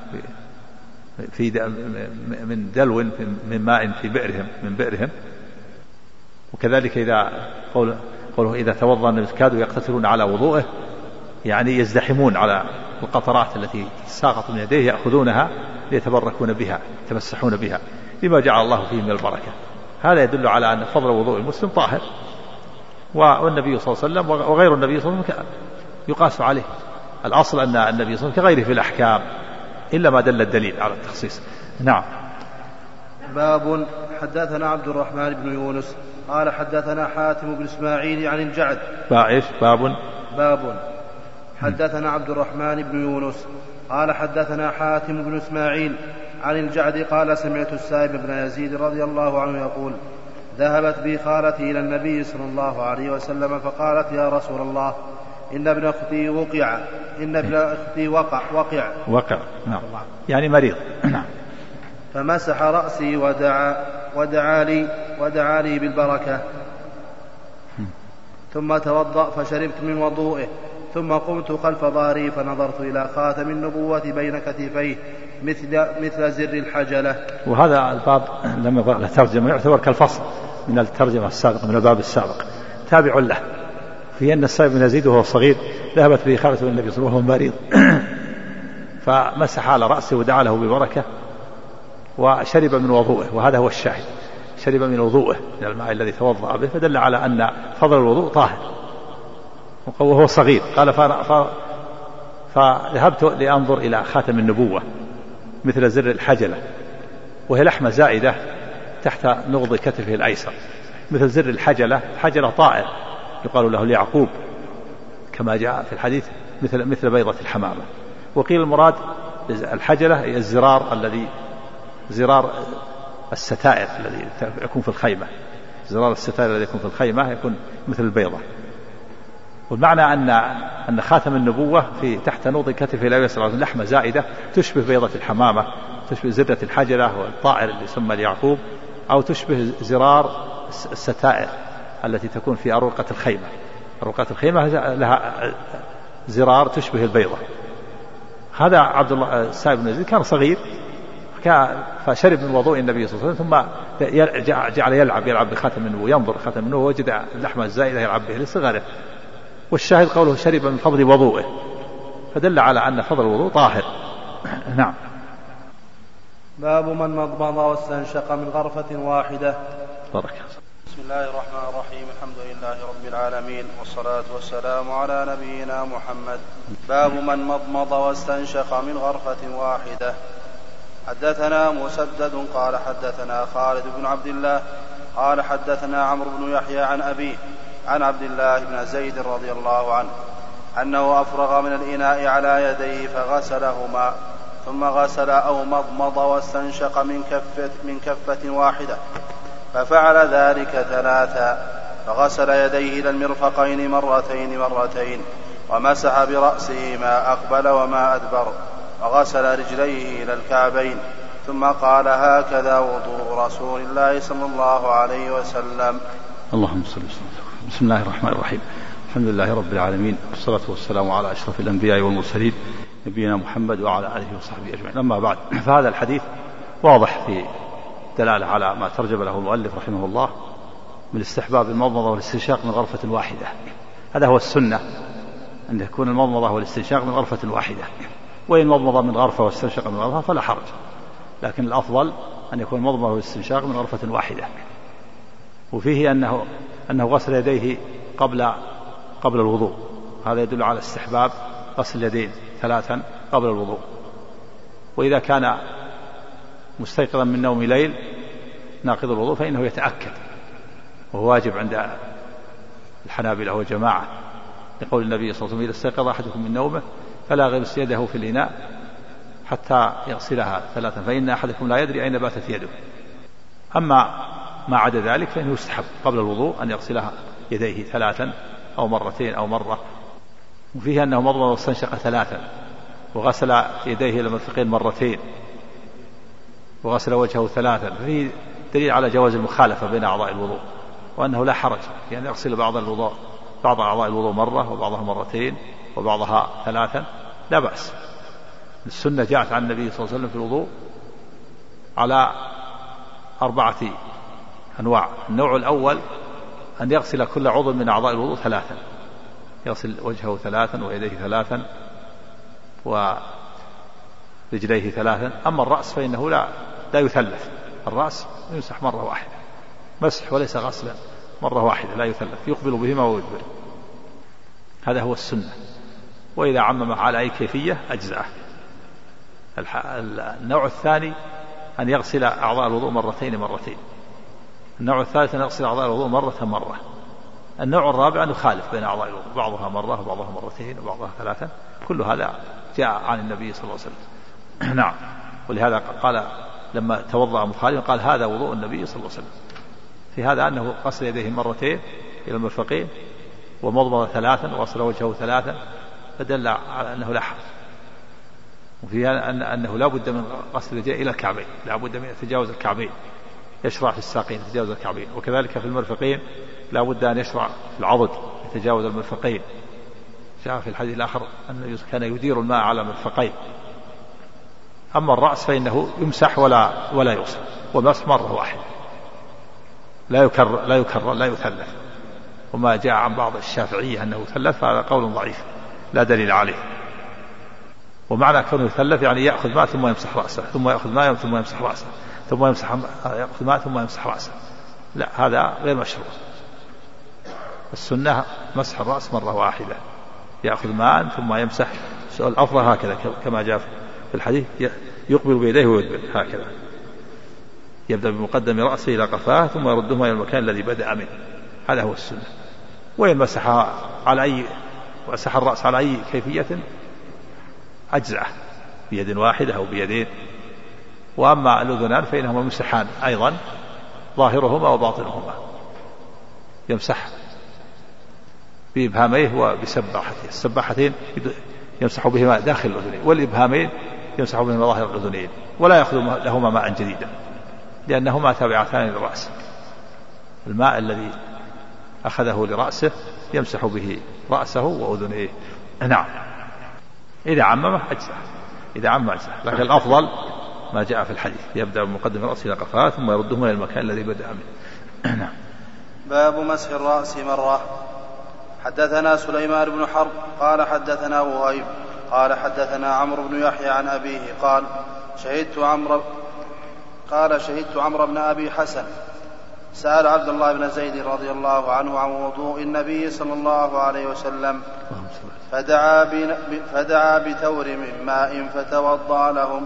في من دلو من ماء في بئرهم من بئرهم. وكذلك إذا قوله, قوله إذا توضأ النبي كادوا يقتتلون على وضوءه، يعني يزدحمون على القطرات التي ساقط من يديه يأخذونها ليتبركون بها يتمسحون بها لما جعل الله فيه من البركة. هذا يدل على أن فضل وضوء المسلم طاهر، والنبي صلى الله عليه وسلم وغير النبي صلى الله عليه وسلم يقاس عليه. الأصل أن النبي صلى الله عليه وسلم كغيره في الأحكام إلا ما دل الدليل على التخصيص. نعم. باب. حدثنا عبد الرحمن بن يونس قال حدثنا حاتم بن إسماعيل عن الجعد. بايش باب باب حدثنا عبد الرحمن بن يونس قال حدثنا حاتم بن إسماعيل عن الجعد قال سمعت السائب بن يزيد رضي الله عنه يقول: ذهبت بي خالتي إلى النبي صلى الله عليه وسلم فقالت: يا رسول الله، إن ابن أختي وقع إن ابن أختي وقع وقع وقع نعم يعني مريض. نعم. فمسح رأسي ودعا ودعا لي ودعا لي بالبركة، ثم توضأ فشربت من وضوئه، ثم قمت خلف ظهري فنظرت إلى خاتم النبوة بين كتفيه مثل مثل زر الحجلة. وهذا الباب لما له ترجمة يعتبر كالفصل من الترجمة السابقة من الباب السابق، تابع له في أن السائب بن يزيد وهو صغير ذهبت به خالته النبي صلى الله عليه وسلم وهو مريض فمسح على رأسه ودعا له ببركة وشرب من وضوءه، وهذا هو الشاهد، شرب من وضوءه من الماء الذي توضأ به، فدل على أن فضل الوضوء طاهر وهو صغير. قال فذهبت لأنظر إلى خاتم النبوة مثل زر الحجلة، وهي لحمة زائدة تحت نغض كتفه الأيسر مثل زر الحجلة. حجلة طائر يقال له ليعقوب كما جاء في الحديث مثل مثل بيضة الحمامة. وقيل المراد الحجلة هي الزرار الذي زرار الستائر الذي يكون في الخيمة، زرار الستائر الذي يكون في الخيمة يكون مثل البيضة. والمعنى أن أن خاتم النبوة في تحت نوض كتفه الأيسر لحمة زائدة تشبه بيضة الحمامة، تشبه زرة الحجلة والطائر اللي يسمى ليعقوب، أو تشبه زرار الستائر التي تكون في أروقة الخيمة. أروقة الخيمة لها زرار تشبه البيضة. هذا عبد الله السائب بن يزيد كان صغير فشرب من وضوء النبي صلى الله عليه وسلم، ثم جعل يلعب يلعب بخاتم النبوة، ينظر خاتم النبوة وجد اللحمة الزائدة يلعب به لصغره. والشاهد قوله شرب من فضل وضوءه، فدل على أن فضل الوضوء طاهر. نعم. باب من مضمض واستنشق من غرفة واحدة. بارك. بسم الله الرحمن الرحيم، الحمد لله رب العالمين، والصلاة والسلام على نبينا محمد. باب من مضمض واستنشق من غرفة واحدة. حدثنا مسدد قال حدثنا خالد بن عبد الله قال حدثنا عمرو بن يحيى عن أبيه عن عبد الله بن زيد رضي الله عنه أنه أفرغ من الإناء على يديه فغسلهما، ثم غسل أو مضمض واستنشق من كفة, من كفة واحدة، ففعل ذلك ثلاثا، فغسل يديه إلى المرفقين مرتين مرتين، ومسح برأسه ما أقبل وما أدبر، وغسل رجليه إلى الكعبين، ثم قال هكذا وضوء رسول الله صلى الله عليه وسلم. اللهم صل وسلم. بسم الله الرحمن الرحيم، الحمد لله رب العالمين، والصلاة والسلام على أشرف الأنبياء والمرسلين نبينا محمد وعلى آله وصحبه أجمعين. أما بعد، فهذا الحديث واضح في دلالة على ما ترجم له المؤلف رحمه الله من استحباب المضمضة والاستنشاق من غرفة واحدة. هذا هو السنة، أن يكون المضمضة والاستنشاق من غرفة واحدة، وإن مضمضة من غرفة واستنشق من غرفة فلا حرج، لكن الأفضل أن يكون المضمضة والاستنشاق من غرفة واحدة. وفيه أنه أنه غسل يديه قبل قبل الوضوء، هذا يدل على استحباب غسل اليدين ثلاثا قبل الوضوء. وإذا كان مستيقظا من نوم ليل ناقض الوضوء فإنه يتأكد، وهو واجب عند الحنابلة وجماعة، لقول النبي صلى الله عليه وسلم إذا استيقظ أحدكم من نومه فلا يغسل يده في الإناء حتى يغسلها ثلاثا، فإن أحدكم لا يدري أين باتت يده. أما ما عدا ذلك فإنه يستحب قبل الوضوء أن يغسلها يديه ثلاثا أو مرتين أو مرة. وفيه أنه مضمض واستنشق ثلاثا، وغسل يديه إلى المرفقين مرتين، وغسل وجهه ثلاثا، ففيه دليل على جواز المخالفة بين أعضاء الوضوء، وأنه لا حرج يعني يغسل بعض الوضوء بعض أعضاء الوضوء مرة وبعضها مرتين وبعضها ثلاثا، لا بأس. السنة جاءت عن النبي صلى الله عليه وسلم في الوضوء على أربعة أنواع. النوع الأول أن يغسل كل عضو من أعضاء الوضوء ثلاثا، يغسل وجهه ثلاثا ويديه ثلاثا ورجليه ثلاثا. أما الرأس فإنه لا لا يثلث، الرأس يمسح مرة واحدة، مسح وليس غسلا، مرة واحدة لا يثلث، يقبل بهما ويدبر، هذا هو السنة. وإذا عمم على أي كيفية أجزأه. النوع الثاني أن يغسل أعضاء الوضوء مرتين مرتين. النوع الثالث أن يغسل أعضاء الوضوء مرة مرة. النوع الرابع أن يخالف بين أعضاء الوضوء، بعضها مرة وبعضها مرتين وبعضها ثلاثة. كل هذا جاء عن النبي صلى الله عليه وسلم. نعم. ولهذا قال لما توضأ مخالفا قال هذا وضوء النبي صلى الله عليه وسلم. في هذا أنه غسل يديه مرتين إلى المرفقين ومضمض ثلاثا وغسل وجهه ثلاثا فدل على أنه لا حرج. وفيها أن أنه لا بد من غسل اليدين إلى الكعبين، لا بد من تجاوز الكعبين، يشرع في الساقين يتجاوز الكعبين، وكذلك في المرفقين لا بد أن يشرع في العضد يتجاوز المرفقين. جاء في الحديث الآخر أنه كان يدير الماء على المرفقين. أما الرأس فإنه يمسح ولا ولا يغسل، ومسح مرة واحدة لا يكرر لا يكرر لا يثلث. وما جاء عن بعض الشافعية أنه يثلث فهذا قول ضعيف لا دليل عليه. ومعنى كونه يثلث يعني يأخذ ماء ثم يمسح رأسه، ثم يأخذ ماء ثم يمسح رأسه، ثم يمسح يأخذ ماء ثم يمسح رأسه، لا هذا غير مشروع. السنة مسح الرأس مرة واحدة، يأخذ ماء ثم يمسح. الأفضل هكذا كما جاء في الحديث، يقبل بيديه ويدبر هكذا، يبدأ بمقدم رأسه إلى قفاه ثم يردهما إلى المكان الذي بدأ منه، هذا هو السنة. وإن مسح على أي مسح الرأس على أي كيفية أجزعه بيد واحدة أو بيدين. وأما الأذنان فإنهما مسحان أيضا، ظاهرهما وباطنهما، يمسح بإبهاميه وبسباحته. السباحتين يمسح بهما داخل الأذنين، والإبهامين يمسح بهما ظاهر الأذنين، ولا يأخذ لهما ماء جديدا لأنهما تابعتان للرأس. الماء الذي أخذه لرأسه يمسح به رأسه وأذنيه. نعم، إذا عممه أجزاء، إذا عمم أجزاء، لكن الأفضل ما جاء في الحديث، يبدأ بمقدم رأسه إلى قفاه ثم يردهما إلى المكان الذي بدأ منه. نعم. باب مسح الرأس مرة. حدثنا سليمان بن حرب قال حدثنا وهيب قال حدثنا عمرو بن يحيى عن أبيه قال شهدت عمرو قال شهدت عمرو بن أبي حسن سأل عبد الله بن زيد رضي الله عنه عن وضوء النبي صلى الله عليه وسلم فدعا, فدعا بتور من ماء فتوضأ لهم،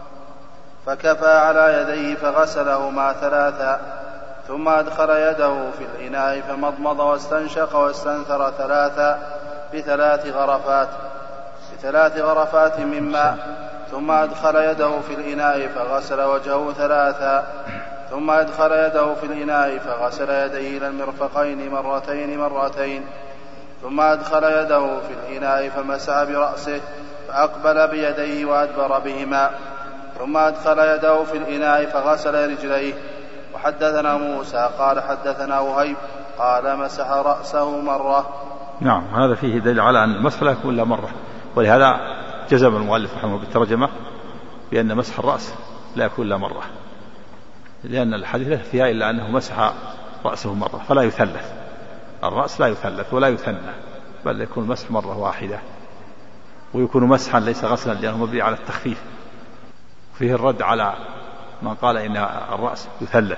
فكفى على يديه فغسلهما ثلاثا، ثم أدخل يده في الإناء فمضمض واستنشق واستنثر ثلاثا بثلاث غرفات بثلاث غرفات من ماء، ثم أدخل يده في الإناء فغسل وجهه ثلاثا، ثم أدخل يده في الإناء فغسل يديه إلى المرفقين مرتين مرتين، ثم أدخل يده في الإناء فمسح برأسه فأقبل بيديه وأدبر بهما، ثم أدخل يده في الإناء فغسل رجليه. وحدثنا موسى قال حدثنا وهيب قال مسح رأسه مرة. نعم، هذا فيه دليل على أن المسح لا يكون إلا مرة، ولهذا جزم المؤلف رحمه بالترجمة بأن مسح الرأس لا يكون إلا مرة، لأن الحديث لا فيها إلا أنه مسح رأسه مرة، فلا يثلث الرأس، لا يثلث ولا يثنى، بل يكون مسح مرة واحدة، ويكون مسحا ليس غسلا لأنه مبني على التخفيف. فيه الرد على من قال إن الرأس يثلث،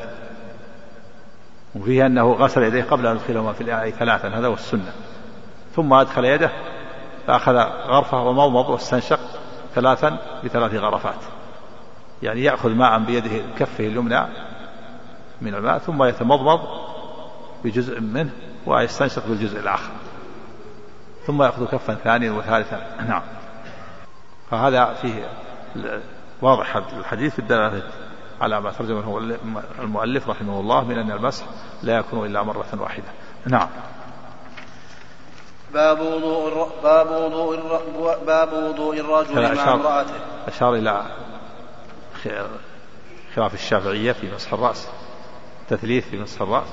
وفيه أنه غسل يديه قبل أن يدخلهما في الإناء ثلاثا، هذا هو السنة، ثم أدخل يده فأخذ غرفة ومضمض واستنشق ثلاثا بثلاث غرفات، يعني يأخذ ماء بيده كفه اليمنى من الماء ثم يتمضمض بجزء منه ويستنشق بالجزء الآخر، ثم يأخذ كفا ثانيا وثالثا. نعم، فهذا فيه واضح الحديث في الدلالة على ما ترجمه المؤلف رحمه الله من أن المسح لا يكون إلا مرة واحدة. نعم. باب وضوء باب وضوء باب وضوء الرجل مع امرأته. أشار إلى خلاف الشافعية في مسح الرأس، تثليث في مسح الرأس.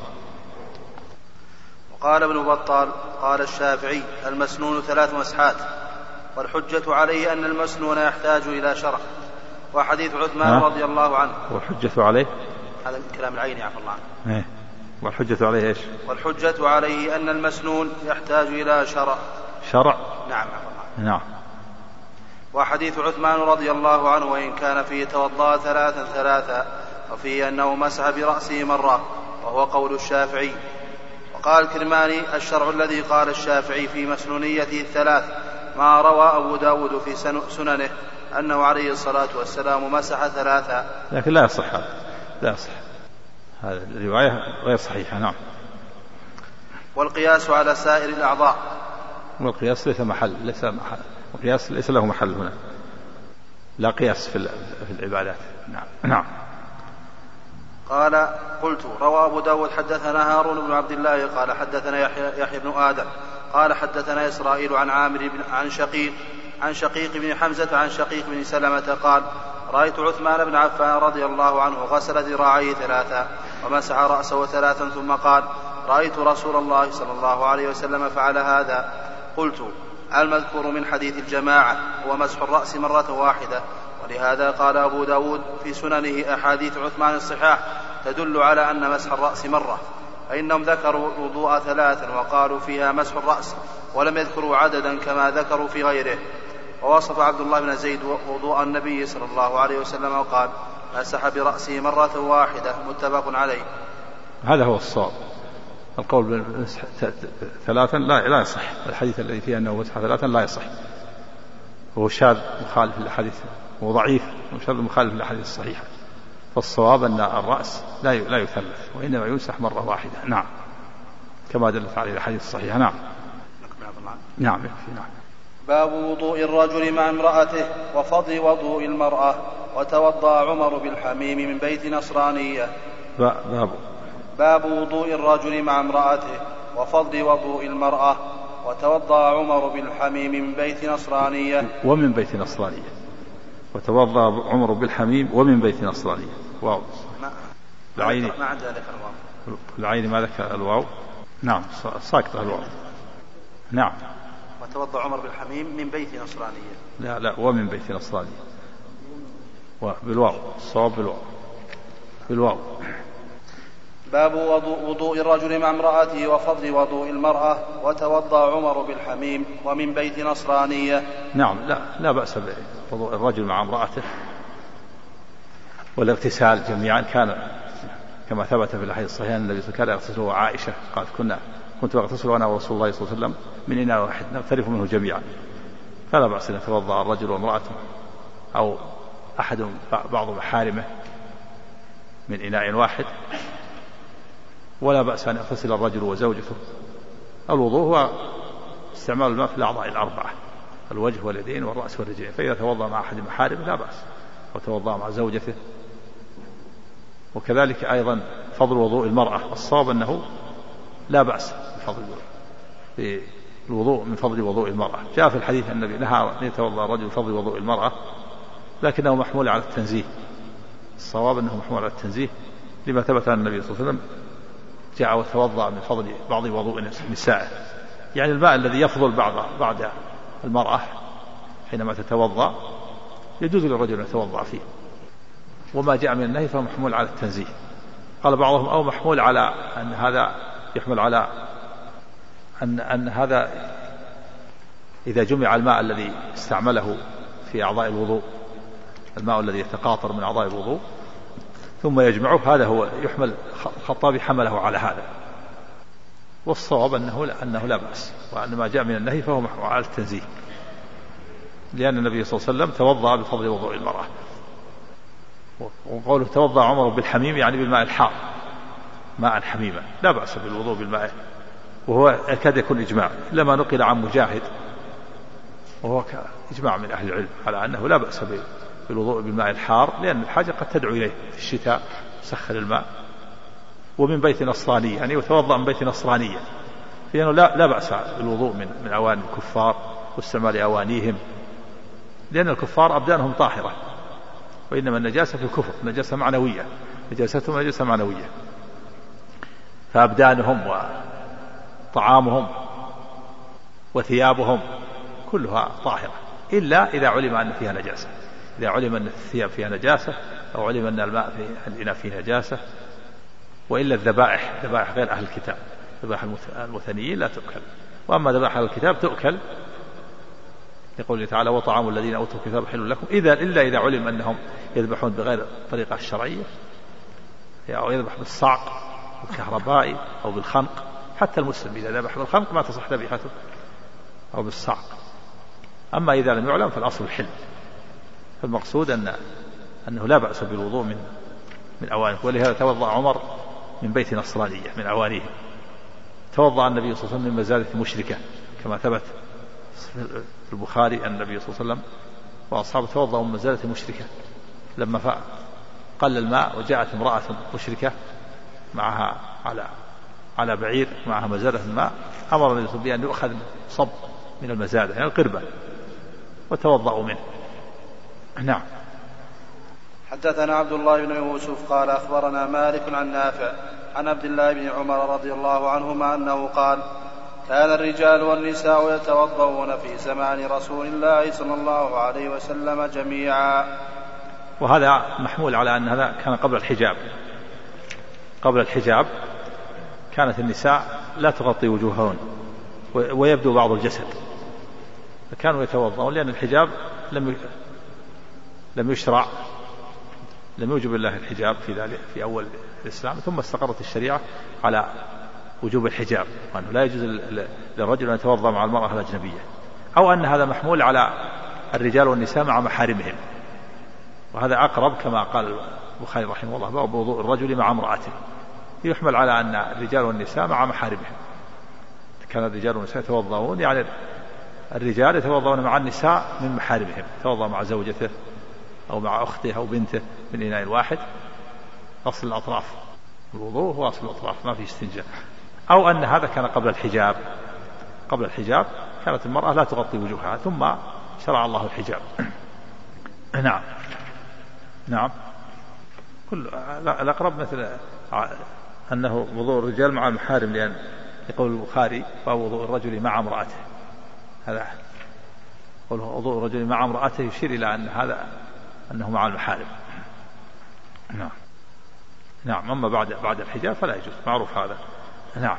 وقال ابن بطال قال الشافعي المسنون ثلاث مسحات، والحجة عليه أن المسنون يحتاج إلى شرع. وحديث عثمان رضي الله عنه. والحجة عليه هذا كلام العين عفى الله عنه. إيه؟ والحجة عليه إيش؟ والحجة عليه أن المسنون يحتاج إلى شرع. شرع؟ نعم عفى الله. نعم. وحديث عثمان رضي الله عنه وإن كان فيه توضأ ثلاثا ثلاثا، وفيه أنه مسح برأسه مرة، وهو قول الشافعي. وقال الكرماني الشرع الذي قال الشافعي في مسنونيته الثلاث ما روى أبو داود في سننه أنه عليه الصلاة والسلام مسح ثلاثا، لكن لا يصح هذا، لا يصح هذه الرواية غير صحيحة. نعم. والقياس على سائر الأعضاء. والقياس ليس محل ليس محل القياس ليس له محل هنا، لا قياس في في العبادات. نعم. نعم. قال قلت روى أبو داود حدثنا هارون بن عبد الله قال حدثنا يحيى, يحيى بن آدم قال حدثنا إسرائيل عن عامر بن عن شقيق عن شقيق بن حمزة عن شقيق بن سلمة قال رأيت عثمان بن عفان رضي الله عنه غسل ذراعيه ثلاثا ومسح رأسه ثلاثا ثم قال رأيت رسول الله صلى الله عليه وسلم فعل هذا. قلت المذكور من حديث الجماعة هو مسح الرأس مرة واحدة، ولهذا قال أبو داود في سننه أحاديث عثمان الصحاح تدل على أن مسح الرأس مرة، فإنهم ذكروا الوضوء ثلاثا وقالوا فيها مسح الرأس ولم يذكروا عددا كما ذكروا في غيره. ووصف عبد الله بن زيد وضوء النبي صلى الله عليه وسلم وقال مسح برأسه مرة واحدة، متفق عليه. هذا هو الصواب. القول بالمسح ثلاثا لا لا يصح، الحديث الذي فيه أنه مسح ثلاثا لا يصح، هو شاذ مخالف للحديث، هو ضعيف وشاذ مخالف للحديث الصحيح. فالصواب أن الرأس لا لا يثلث وإنما يمسح مرة واحدة. نعم كما دلت عليه الحديث الصحيح. نعم نعم يكفي. نعم. باب وضوء الرجل مع امرأته وفضل وضوء المرأة. وتوضأ عمر بالحميم من بيت نصرانية. باب باب وضوء الرجل مع امرأته وفضل وضوء المرأة. وتوضأ عمر بالحميم من بيت نصرانية ومن بيت نصرانية. وتوضأ عمر بالحميم ومن بيت نصرانية. واو العين ما عند ذلك الواو. العين ما ذكر الواو. نعم ساكتة الواو. نعم. وتوضأ عمر بالحميم من بيت نصرانية. لا لا ومن بيت نصرانية بالواو، الصواب بالواو بالواو. باب وضوء الرجل مع امرأته وفضل وضوء المرأة. وتوضأ عمر بالحميم ومن بيت نصرانية. نعم لا لا بأس بوضوء الرجل مع امرأته والاغتسال جميعا، كان كما ثبت في الحديث الصحيح أن النبي صلى الله عليه وسلم يغتسل وعائشة قالت كنا كنت أغتسل وأنا ورسول الله صلى الله عليه وسلم من إناء واحد نغترف منه جميعا، فلا بأس أن يتوضأ الرجل وامرأته أو أحد بعض محارمه من إناء واحد، ولا بأس أن يغتسل الرجل وزوجته. الوضوء هو استعمال الماء في الأعضاء الأربعة، الوجه واليدين والرأس والرجلين، فإذا توضأ مع أحد محارمه لا بأس، وتوضأ مع زوجته. وكذلك أيضا فضل وضوء المرأة، الصواب أنه لا بأس بفضل الوضوء من فضل وضوء المرأة. جاء في الحديث أن النبي نهى أن يتوضأ الرجل بفضل وضوء المرأة، لكنه محمول على التنزيه. الصواب أنه محمول على التنزيه لما ثبت عن النبي صلى الله عليه وسلم جاء وتوضأ من فضل بعض وضوء نسائه، يعني الماء الذي يفضل بعض بعد المرأة حينما تتوضأ يجوز للرجل أن يتوضأ فيه. وما جاء من النهي فهو محمول على التنزيه. قال بعضهم أو محمول على أن هذا يحمل على أن أن هذا إذا جمع الماء الذي استعمله في أعضاء الوضوء، الماء الذي يتقاطر من أعضاء الوضوء ثم يجمعه، هذا هو يحمل. الخطابي حمله على هذا، والصواب أنه لا, أنه لا بأس، وأن ما جاء من النهي فهو محمول على التنزيه، لأن النبي صلى الله عليه وسلم توضأ بفضل وضوء المرأة. وقوله توضأ عمر بالحميم يعني بالماء الحار، ماء حميما، لا بأس بالوضوء بالماء، وهو يكاد يكون إجماع لما نقل عن مجاهد، وهو إجماع من أهل العلم على أنه لا بأس بالوضوء بالماء الحار، لأن الحاجة قد تدعو إليه في الشتاء سخن الماء. ومن بيت نصرانية يعني وتوضأ من بيت نصرانية، لأنه لا, لا بأس بالوضوء من, من أواني الكفار واستعمال أوانيهم، لأن الكفار أبدانهم طاهرة، وإنما النجاسة في الكفر نجاسة معنوية، نجاستهم نجاسة معنوية، فأبدانهم وطعامهم وثيابهم كلها طاهرة، إلا إذا علم أن فيها نجاسة. إذا علم أن الثياب فيها نجاسة أو علم أن الماء في الإناء فيه نجاسة. وإلا الذبائح، ذبائح غير أهل الكتاب، ذبائح الوثنيين لا تؤكل، وأما ذبائح أهل الكتاب تؤكل، يقول تعالى وطعام الذين أوتوا الكتاب حل لكم، إذا إلا إذا علم أنهم يذبحون بغير الطريقة الشرعية، أو يذبح بالصعق بالكهربائي أو بالخنق. حتى المسلم إذا ذبح بالخنق ما تصح ذبيحته، أو بالصعق. أما إذا لم يعلم فالأصل الحل. فالمقصود أن أنه لا بأس بالوضوء من من أوانه. ولهذا توضأ عمر من بيت نصرانية من أوانيه. توضأ النبي صلى الله عليه وسلم من مزادة مشركة كما ثبت في البخاري أن النبي صلى الله عليه وسلم وأصحابه توضأوا من مزادة مشركة لما قل الماء وجاءت امرأة مشركة معها على على بعير معها مزادة الماء أمر النبي بأن يؤخذ صب من المزادة يعني القربة وتوضأوا منه. نعم. حدثنا عبد الله بن يوسف قال أخبرنا مالك عن نافع عن عبد الله بن عمر رضي الله عنهما أنه قال كان الرجال والنساء يتوضؤون في زمان رسول الله صلى الله عليه وسلم جميعا. وهذا محمول على أن هذا كان قبل الحجاب. قبل الحجاب كانت النساء لا تغطي وجوههن ويبدو بعض الجسد، فكانوا يتوضؤون لأن الحجاب لم لم يشرع، لم يوجب الله الحجاب في ذلك في أول الإسلام، ثم استقرت الشريعة على وجوب الحجاب وأنه لا يجوز للرجل أن يتوضأ مع المرأة الأجنبية، أو أن هذا محمول على الرجال والنساء مع محارمهم، وهذا أقرب كما قال البخاري رحمه الله باب وضوء الرجل مع امرأته، يحمل على أن الرجال والنساء مع محارمهم. كان الرجال والنساء يتوضؤون يعني الرجال يتوضؤون مع النساء من محارمهم، يتوضأ مع زوجته أو مع أخته أو بنته من إناء واحد، أصل الأطراف، الوضوء هو أصل الأطراف ما في استنجاء. أو أن هذا كان قبل الحجاب، قبل الحجاب كانت المرأة لا تغطي وجوهها ثم شرع الله الحجاب. نعم نعم. كل الأقرب مثل أنه وضوء الرجال مع المحارم، لأن يقول البخاري ووضوء الرجل مع امرأته، هذا وضوء الرجل مع امرأته يشير إلى أن هذا أنه مع المحارم. نعم نعم. أما بعد بعد الحجاب فلا يجوز، معروف هذا. نعم.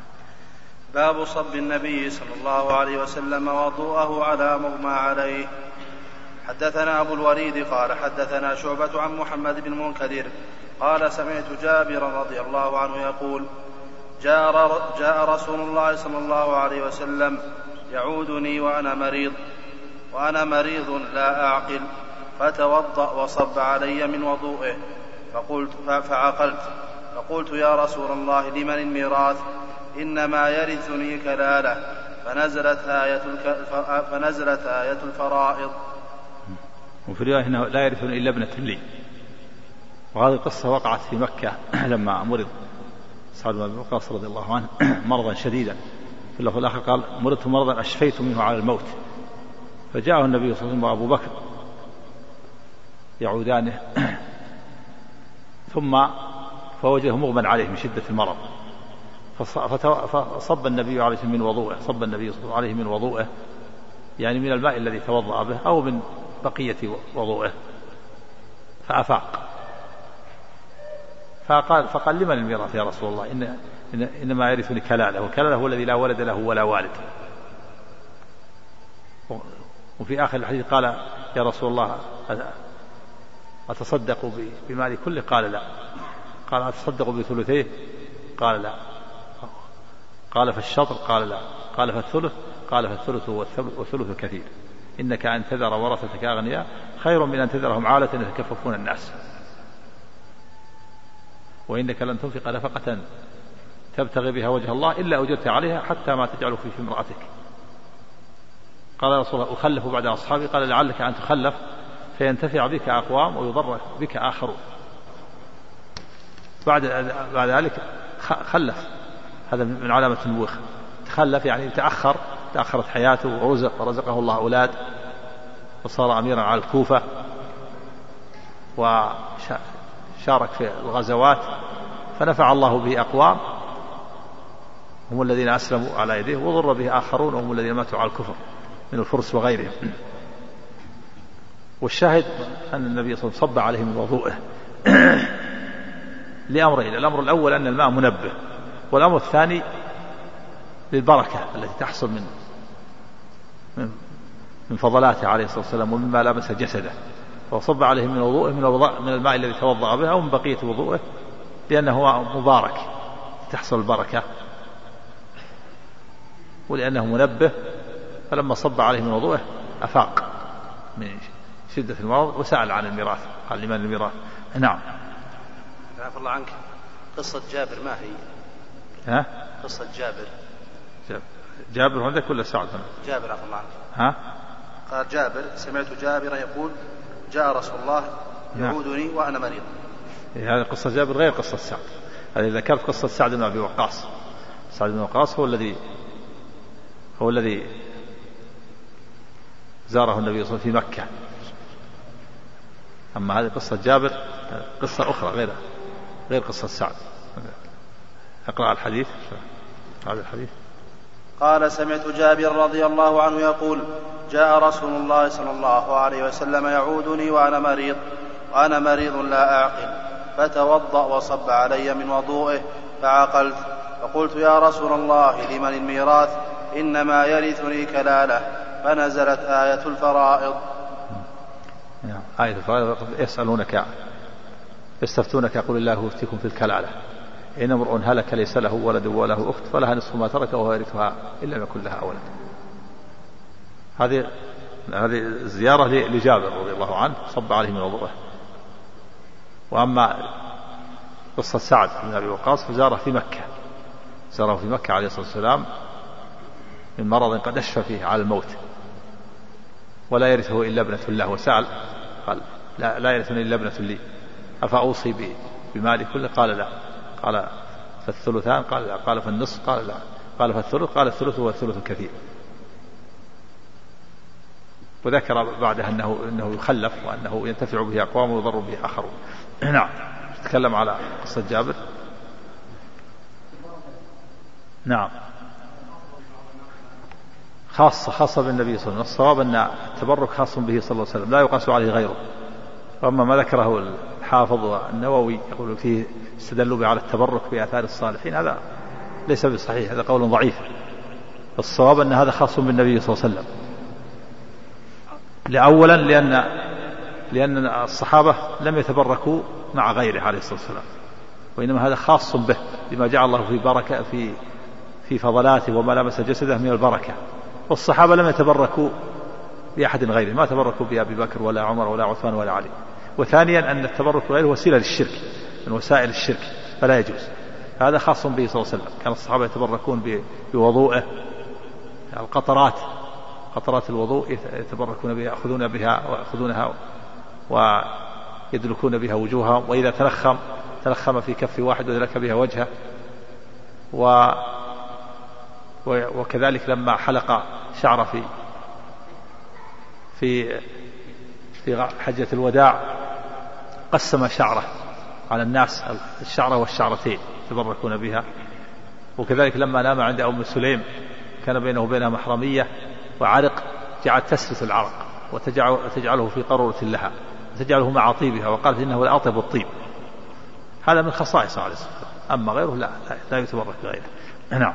باب صب النبي صلى الله عليه وسلم وضوءه على مغمى عليه. حدثنا أبو الوليد قال حدثنا شعبة عن محمد بن منكدر قال سمعت جابرا رضي الله عنه يقول جاء, جاء رسول الله صلى الله عليه وسلم يعودني وأنا مريض وأنا مريض لا أعقل، فتوضأ وصب علي من وضوئه، فقلت فعقلت فقلت يا رسول الله لمن الميراث؟ إنما يرثني كلالة. فنزلت آية, فنزلت آية الفرائض. وفي رواية إنه لا يرثني إلا ابنة لي. وهذه القصة وقعت في مكة لما مرض سعد بن أبي وقاص رضي الله عنه مرضا شديدا، في اللفظ الآخر قال مرضت مرضا أشفيت منه على الموت، فجاءه النبي صلى الله عليه وسلم وأبو بكر يعودانه ثم فوجده مغمى عليه من شدة المرض، فصب النبي عليه من وضوءه صب النبي صلى الله عليه من وضوءه يعني من الماء الذي توضأ به أو من بقية وضوءه، فأفاق فقال فقال لمن الميراث يا رسول الله؟ إن إن إنما يرثني كلاله، وكلاله هو الذي لا ولد له ولا والد. وفي آخر الحديث قال يا رسول الله أتصدق بمالي كله؟ قال لا. قال أتصدق بثلثيه؟ قال لا. قال فالشطر؟ قال لا. قال فالثلث؟ قال فالثلث والثلث كثير، إنك أن تذر ورثتك أغنياء خير من أن تذرهم عالة يتكففون الناس، وإنك لن تنفق نفقة تبتغي بها وجه الله إلا أجرت عليها حتى ما تجعل في امرأتك. قال يا رسول الله أخلف بعد أصحابي؟ قال لعلك أن تخلف فينتفع بك أقوام ويضر بك آخرون. بعد بعد ذلك خلف، هذا من علامة النبوة، تخلف يعني تأخر، تأخرت حياته ورزق ورزقه الله أولاد وصار أميرا على الكوفة وشارك في الغزوات، فنفع الله به أقوام هم الذين أسلموا على يديه، وضر به آخرون وهم الذين ماتوا على الكفر من الفرس وغيرهم. والشاهد أن النبي صلى الله عليه وسلم صب عليه من وضوءه لأمرين: الأمر الأول أن الماء منبه، والأمر الثاني للبركة التي تحصل من من فضلاته عليه الصلاة والسلام ومما لامس جسده، فصب عليه من وضوءه من الماء الذي توضأ به أو من بقية وضوءه، لأنه مبارك تحصل البركة، ولأنه منبه. فلما صب عليه من وضوءه أفاق من شدة المرض وسأل عن الميراث، قال لمن الميراث. نعم. عفى الله عنك، قصة جابر ما هي؟ ها؟ قصة جابر. جابر, جابر عندك ولا سعد هنا؟ جابر عفى الله عنك. ها؟ قال جابر سمعت جابرا يقول جاء رسول الله يعودني نعم. وأنا مريض. هذه قصة جابر غير قصة سعد. هذه ذكرت قصة سعد بن أبي وقاص. سعد بن وقاص هو الذي هو الذي زاره النبي صلى الله عليه وسلم في مكة. أما هذه قصة جابر قصة أخرى غير غير قصة سعد. اقرأ الحديث. هذا الحديث قال: سمعت جابر رضي الله عنه يقول: جاء رسول الله صلى الله عليه وسلم يعودني وأنا مريض وأنا مريض لا أعقل، فتوضأ وصب علي من وضوئه فعقلت، فقلت: يا رسول الله لمن الميراث؟ إنما يرثني كلالة. فنزلت آية الفرائض. آية الفرائض. يسألونك يستفتونك يقول الله يفتيكم في الكلالة، إن امرؤ هلك ليس له ولد وله أخت فلها نصف ما ترك وهو يرثها إن لم يكن لها ولد. هذه هذه زيارة لجابر رضي الله عنه صب عليه من وضوءه. وأما قصة سعد بن أبي وقاص فزاره في مكة، زاره في مكة عليه الصلاة والسلام من مرض قد أشفى فيه على الموت، ولا يرثه إلا ابنة له، وسأل قال: لا, لا يرثني إلا ابنة لي، أفأوصي بمالي كله؟ قال: لا. قال: فالثلثان؟ قال: لا. قال: فالنصف؟ قال: لا. قال: فالثلث؟ قال: الثلث والثلث كثير. وذكر بعدها أنه, إنه يخلف وأنه ينتفع به أقوام ويضر به آخرون. نعم. تتكلم على قصة جابر. نعم. خاصة خاصة بالنبي صلى الله عليه وسلم. الصواب أن التبرك خاص به صلى الله عليه وسلم لا يقاس عليه غيره. وأما ما ذكره الحافظ والنووي يقول فيه استدلوا به على التبرك بآثار الصالحين، هذا ليس بصحيح، هذا قول ضعيف. الصواب أن هذا خاص بالنبي صلى الله عليه وسلم، لأولا لأن لأن الصحابة لم يتبركوا مع غيره عليه الصلاة والسلام، وإنما هذا خاص به بما جعل الله في بركة في في فضلاته وما لمس جسده من البركة. والصحابة لم يتبركوا بأحد غيره، ما تبركوا بأبي بكر ولا عمر ولا عثمان ولا علي. وثانيا أن التبرك غيره وسيلة للشرك من وسائل الشرك فلا يجوز. هذا خاص به صلى الله عليه وسلم. كان الصحابة يتبركون بوضوءه، القطرات قطرات الوضوء يتبركون بها، يأخذون بها ويأخذونها ويدلكون بها وجوههم، وإذا تلخم تلخم في كف واحد ودلك بها وجهه. و وكذلك لما حلق شعر في في في حجة الوداع قسم شعره على الناس، الشعرة والشعرتين يتبركون بها. وكذلك لما نام عند أم سليم كان بينه وبينها محرمية وعرق، جعل تسلس العرق وتجعله في قارورة لها وتجعله مع طيبها، وقالت إنه لأطيب الطيب. هذا من خصائص عليه الصلاة والسلام. أما غيره لا لا يتبرك بغيره. نعم.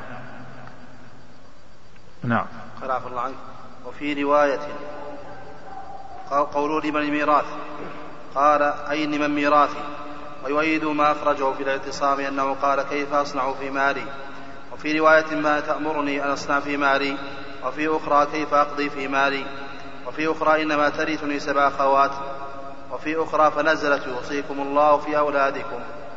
نعم. خلاف الله عنك. وفي رواية قولوا لمن الميراث قال: أي لمن ميراثي؟ ويؤيد ما أخرجه في الاعتصام أنه قال: كيف أصنع في مالي؟ وفي رواية: ما تأمرني أن أصنع في مالي؟ وفي أخرى: كيف أقضي في مالي؟ وفي أخرى: إنما ترثني سبع أخوات. وفي أخرى: فنزلت يوصيكم الله في أولادكم.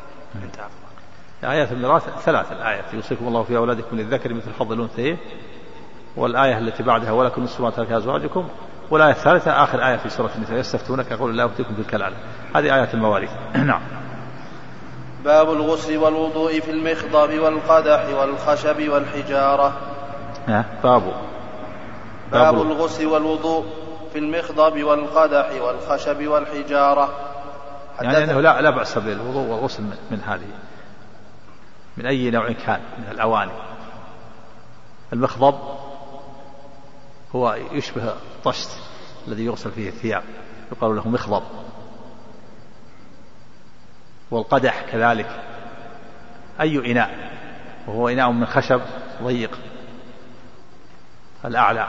آيات الميراث ثلاث الآيات: يوصيكم الله في أولادكم للذكر مثل حظ الأنثيين، والآية التي بعدها: ولكم نصف ما ترك أزواجكم، والآية الثالثة آخر آية في سورة النساء: يستفتونك يقول الله يفتيكم في الكلالة. هذه آيات المواريث. نعم. باب الغسل والوضوء في المخضب والقدح والخشب والحجارة. باب باب الغسل والوضوء في المخضب والقدح والخشب والحجارة. يعني أنه لا لا بأس بالوضوء والغسل من هذه، من أي نوع كان من الأواني. المخضب هو يشبه الطشت الذي يغسل فيه الثياب، يقال له مخضب. والقدح كذلك أي إناء، وهو إناء من خشب ضيق الأعلى.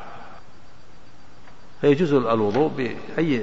فيجوز الوضوء بأي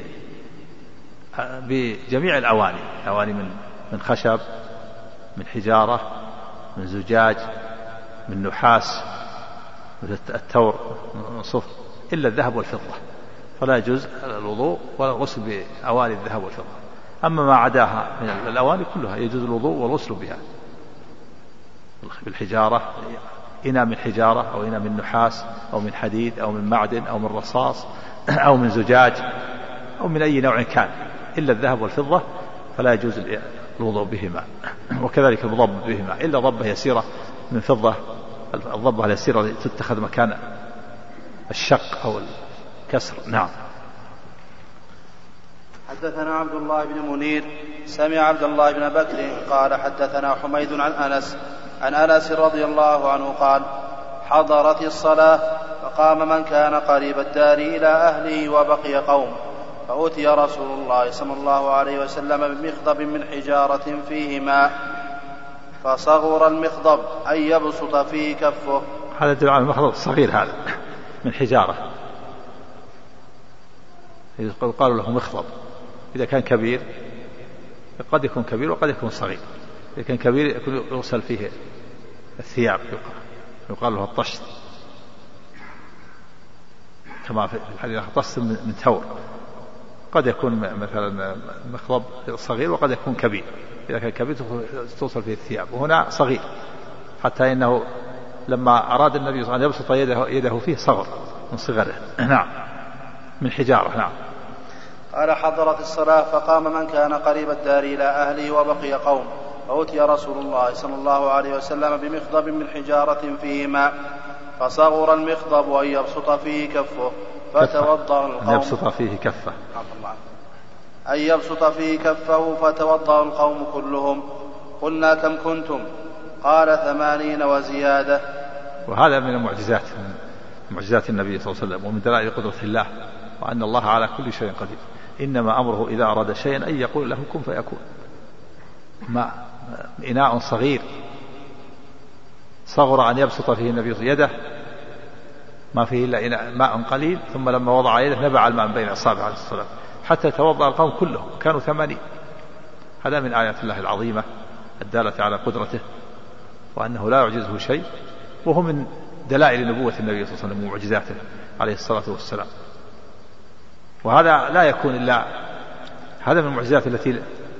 بجميع الأواني، أواني من من خشب، من حجارة، من زجاج، من نحاس، من التور، من صفر، إلا الذهب والفضة، فلا يجوز الوضوء ولا الغسل بأواني الذهب والفضة. أما ما عداها من الأواني كلها يجوز الوضوء والغسل بها. بالحجارة، إناء من حجارة أو إناء من نحاس أو من حديد أو من معدن أو من رصاص أو من زجاج أو من أي نوع كان، إلا الذهب والفضة فلا يجوز الوضوء بهما. وكذلك الضب بهما، إلا ضبة يسيرة من فضة الضبة اليسيرة التي تتخذ مكان الشق أو الكسر. نعم. حدثنا عبد الله بن منير سمع عبد الله بن بكر قال حدثنا حميد عن أنس عن أنس رضي الله عنه قال حضرت الصلاة فقام من كان قريب الدار إلى أهله وبقي قوم فأتي رسول الله صلى الله عليه وسلم بمخضب من حجارة فيه ماء فصغر المخضب أن يبسط فيه كفه. هذا يدل على المخضب الصغير هذا من حجارة، قالوا له مخضب. إذا كان كبير قد يكون كبير وقد يكون صغير. إذا كان كبير يكون يغسل فيه الثياب، يقال له الطشت، كما في الحديث طشت من ثور. قد يكون مثلا مخضب صغير وقد يكون كبير. إذا كان كبير توصل فيه الثياب، وهنا صغير، حتى إنه لما أراد النبي صلى الله عليه وسلم أن يبسط يده, يده فيه صغر من صغره. نعم، من حجارة. نعم. قال حضرت الصلاة فقام من كان قريب الدار إلى أهله وبقي قوم فأتي رسول الله صلى الله عليه وسلم بمخضب من حجارة فيه ماء فصغر المخضب أن يبسط فيه كفه فتوضأ القوم أن يبسط فيه كفه أن يبسط فيه كفه فتوضأ القوم كلهم. قلنا كم كنتم؟ قال ثمانين وزيادة. وهذا من المعجزات، من معجزات النبي صلى الله عليه وسلم ومن دلائل قدرة الله، وأن الله على كل شيء قدير. إنما أمره إذا أراد شيئا أن يقول له كن فيكون. ماء إناء صغير صغر أن يبسط فيه النبي يده، ما فيه إلا إناء ماء قليل، ثم لما وضع يده نبع الماء بين أصابعه عليه الصلاة والسلام حتى توضأ القوم كلهم، كانوا ثمانين. هذا من آيات الله العظيمة الدالة على قدرته وأنه لا يعجزه شيء، وهو من دلائل نبوة النبي صلى الله عليه وسلم ومعجزاته عليه الصلاة والسلام. وهذا لا يكون إلا هذا من المعجزات التي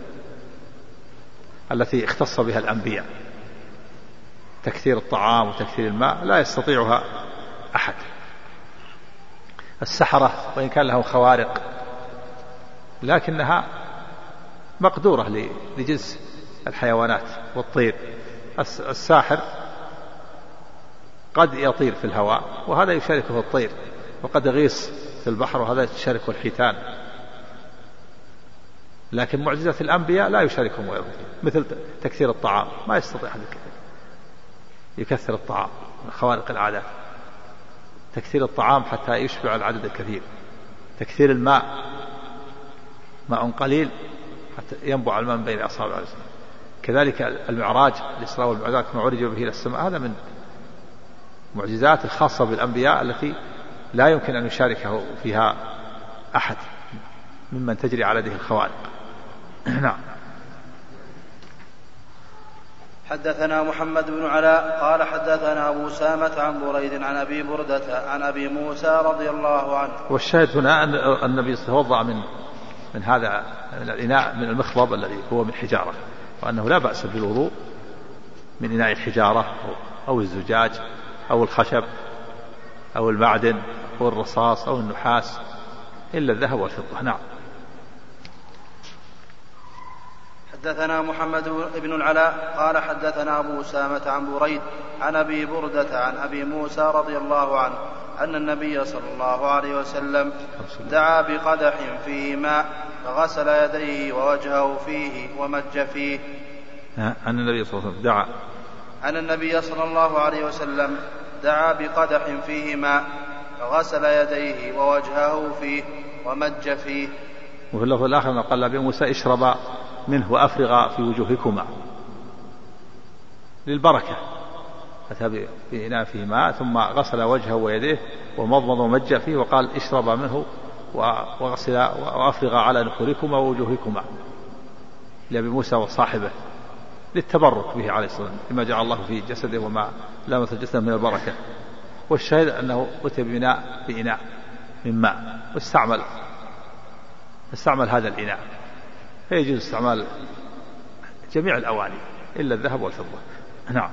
التي اختص بها الأنبياء. تكثير الطعام وتكثير الماء لا يستطيعها أحد. السحرة وإن كان لهم خوارق لكنها مقدورة لجنس الحيوانات والطير. الساحر قد يطير في الهواء وهذا يشاركه الطير، وقد يغيص في البحر وهذا يشاركه الحيتان. لكن معجزة الأنبياء لا يشاركهم غيرهم، مثل تكثير الطعام ما يستطيع أحد يكثر الطعام، من خوارق العادات. تكثير الطعام حتى يشبع العدد الكثير. تكثير الماء، ماء قليل حتى ينبع الماء بين أصابع الرجل. كذلك المعراج، الإسراء والمعراج كما عرج به إلى السماء، هذا من معجزات الخاصة بالأنبياء التي لا يمكن أن يشاركه فيها أحد ممن تجري على يده الخوارق. نعم. حدثنا محمد بن علاء قال حدثنا أبو سامة عن بريد عن أبي بردة عن أبي موسى رضي الله عنه. والشاهد هنا أن النبي توضأ من من هذا من الإناء، من المخضب الذي هو من حجارة، وأنه لا بأس بالوضوء من إناء الحجارة أو الزجاج أو الخشب أو المعدن أو الرصاص أو النحاس إلا الذهب والفضة. نعم. حدثنا محمد بن العلاء قال حدثنا أبو سامة عن بريد عن أبي بردة عن أبي موسى رضي الله عنه أن النبي صلى الله عليه وسلم دعا بقدح فيه ماء فغسل يديه ووجهه فيه ومج فيه. أن النبي صلى الله عليه وسلم دعا أن النبي صلى الله عليه وسلم دعا بقدح فيه ماء فغسل يديه ووجهه فيه ومج فيه. وفي اللفظ الآخر قال لأبي موسى اشرب منه وأفرغ في وجوهكما للبركة. أتى بإناء فيه ماء ثم غسل وجهه ويديه ومضمض ومج فيه وقال اشرب منه وغسل وأفرغ على نحوركما ووجوهكما لأبي موسى وصاحبه للتبرك به عليه الصلاة والسلام لما جعل الله في جسده وما لامس جسده من البركة. والشاهد أنه أتي بإناء بإناء من ماء واستعمل استعمل هذا الإناء، فيجوز استعمال جميع الأواني إلا الذهب والفضة. نعم.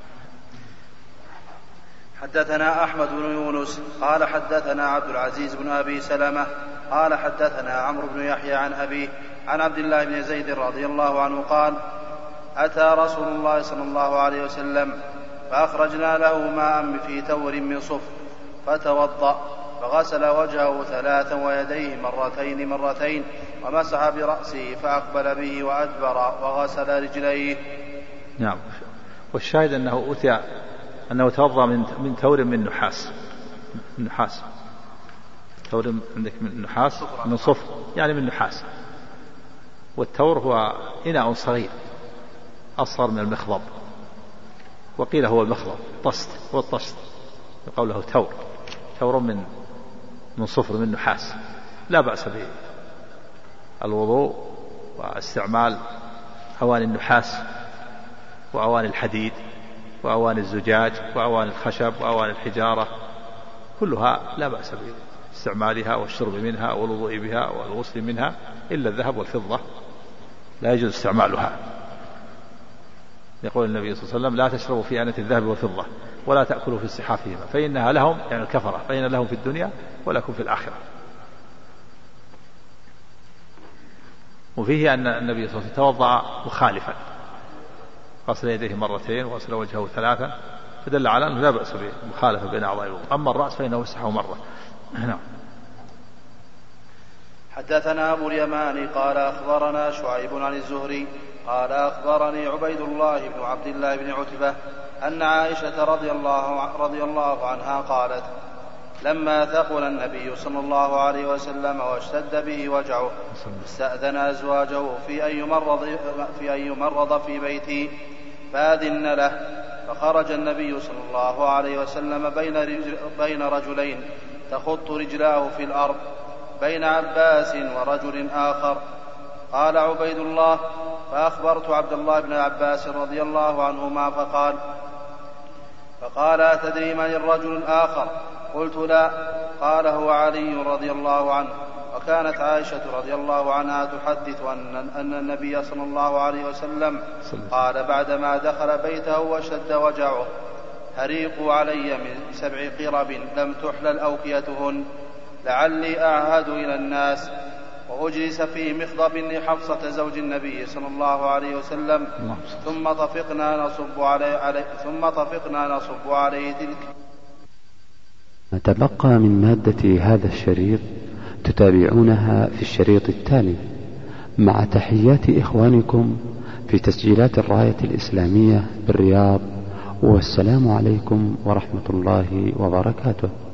حدثنا أحمد بن يونس قال حدثنا عبد العزيز بن أبي سلمة قال حدثنا عمرو بن يحيى عن أبيه عن عبد الله بن زيد رضي الله عنه قال أتى رسول الله صلى الله عليه وسلم فأخرجنا له ماء في تور من صفر فتوضأ فغسل وجهه ثلاثا ويديه مرتين مرتين ومسح برأسه فأقبل به وأدبر وغسل رجليه. نعم. والشاهد أنه أتى أنه توضأ من من تور من نحاس من نحاس تور عندك من نحاس من صفر يعني من نحاس. والتور هو إناء صغير أصغر من المخضب وقيل هو المخضب طست هو الطست يقول له تور تور من من صفر من نحاس. لا بأس بالوضوء واستعمال أواني النحاس وأواني الحديد وأواني الزجاج وأواني الخشب وأواني الحجارة كلها لا بأس باستعمالها والشرب منها والوضوء بها والغسل منها إلا الذهب والفضة لا يجوز استعمالها. يقول النبي صلى الله عليه وسلم لا تشربوا في آنة الذهب والفضة ولا تأكلوا في صحافهما فإنها لهم يعني الكفرة فإن لهم في الدنيا ولكم في الآخرة. وفيه أن النبي صلى الله عليه وسلم توضأ مخالفا غسل يديه مرتين وغسل وجهه ثلاثا فدل على أنه لا بأس بالمخالفة بين أعضاء الوضوء. أما الرأس فإنه مسحه مرة. نعم. حدثنا أبو اليمان قال أخبرنا شعيب عن الزهري قال أخبرني عبيد الله بن عبد الله بن عتبة أن عائشة رضي الله, رضي الله عنها قالت لما ثقل النبي صلى الله عليه وسلم واشتد به وجعه استأذن أزواجه في أن يمرض في, أن يمرض في بيتي فأذن له فخرج النبي صلى الله عليه وسلم بين, رجل بين رجلين تخط رجلاه في الأرض بين عباس ورجل آخر. قال عبيد الله فأخبرت عبد الله بن عباس رضي الله عنهما فقال فقال أتدري من الرجل الآخر؟ قلت لا. قال هو علي رضي الله عنه. وكانت عائشة رضي الله عنها تحدث أن النبي صلى الله عليه وسلم قال بعدما دخل بيته وشد وجعه هريقوا علي من سبع قرب لم تحلل أوكيتهن لعلي أعهد إلى الناس وأجلس في مخضب لحفصة زوج النبي صلى الله عليه وسلم ثم طفقنا نصب عليه, عليه ثم طفقنا نصب عليه تلك. تبقى من مادة هذا الشريط تتابعونها في الشريط التالي مع تحيات إخوانكم في تسجيلات الراية الإسلامية بالرياض والسلام عليكم ورحمة الله وبركاته.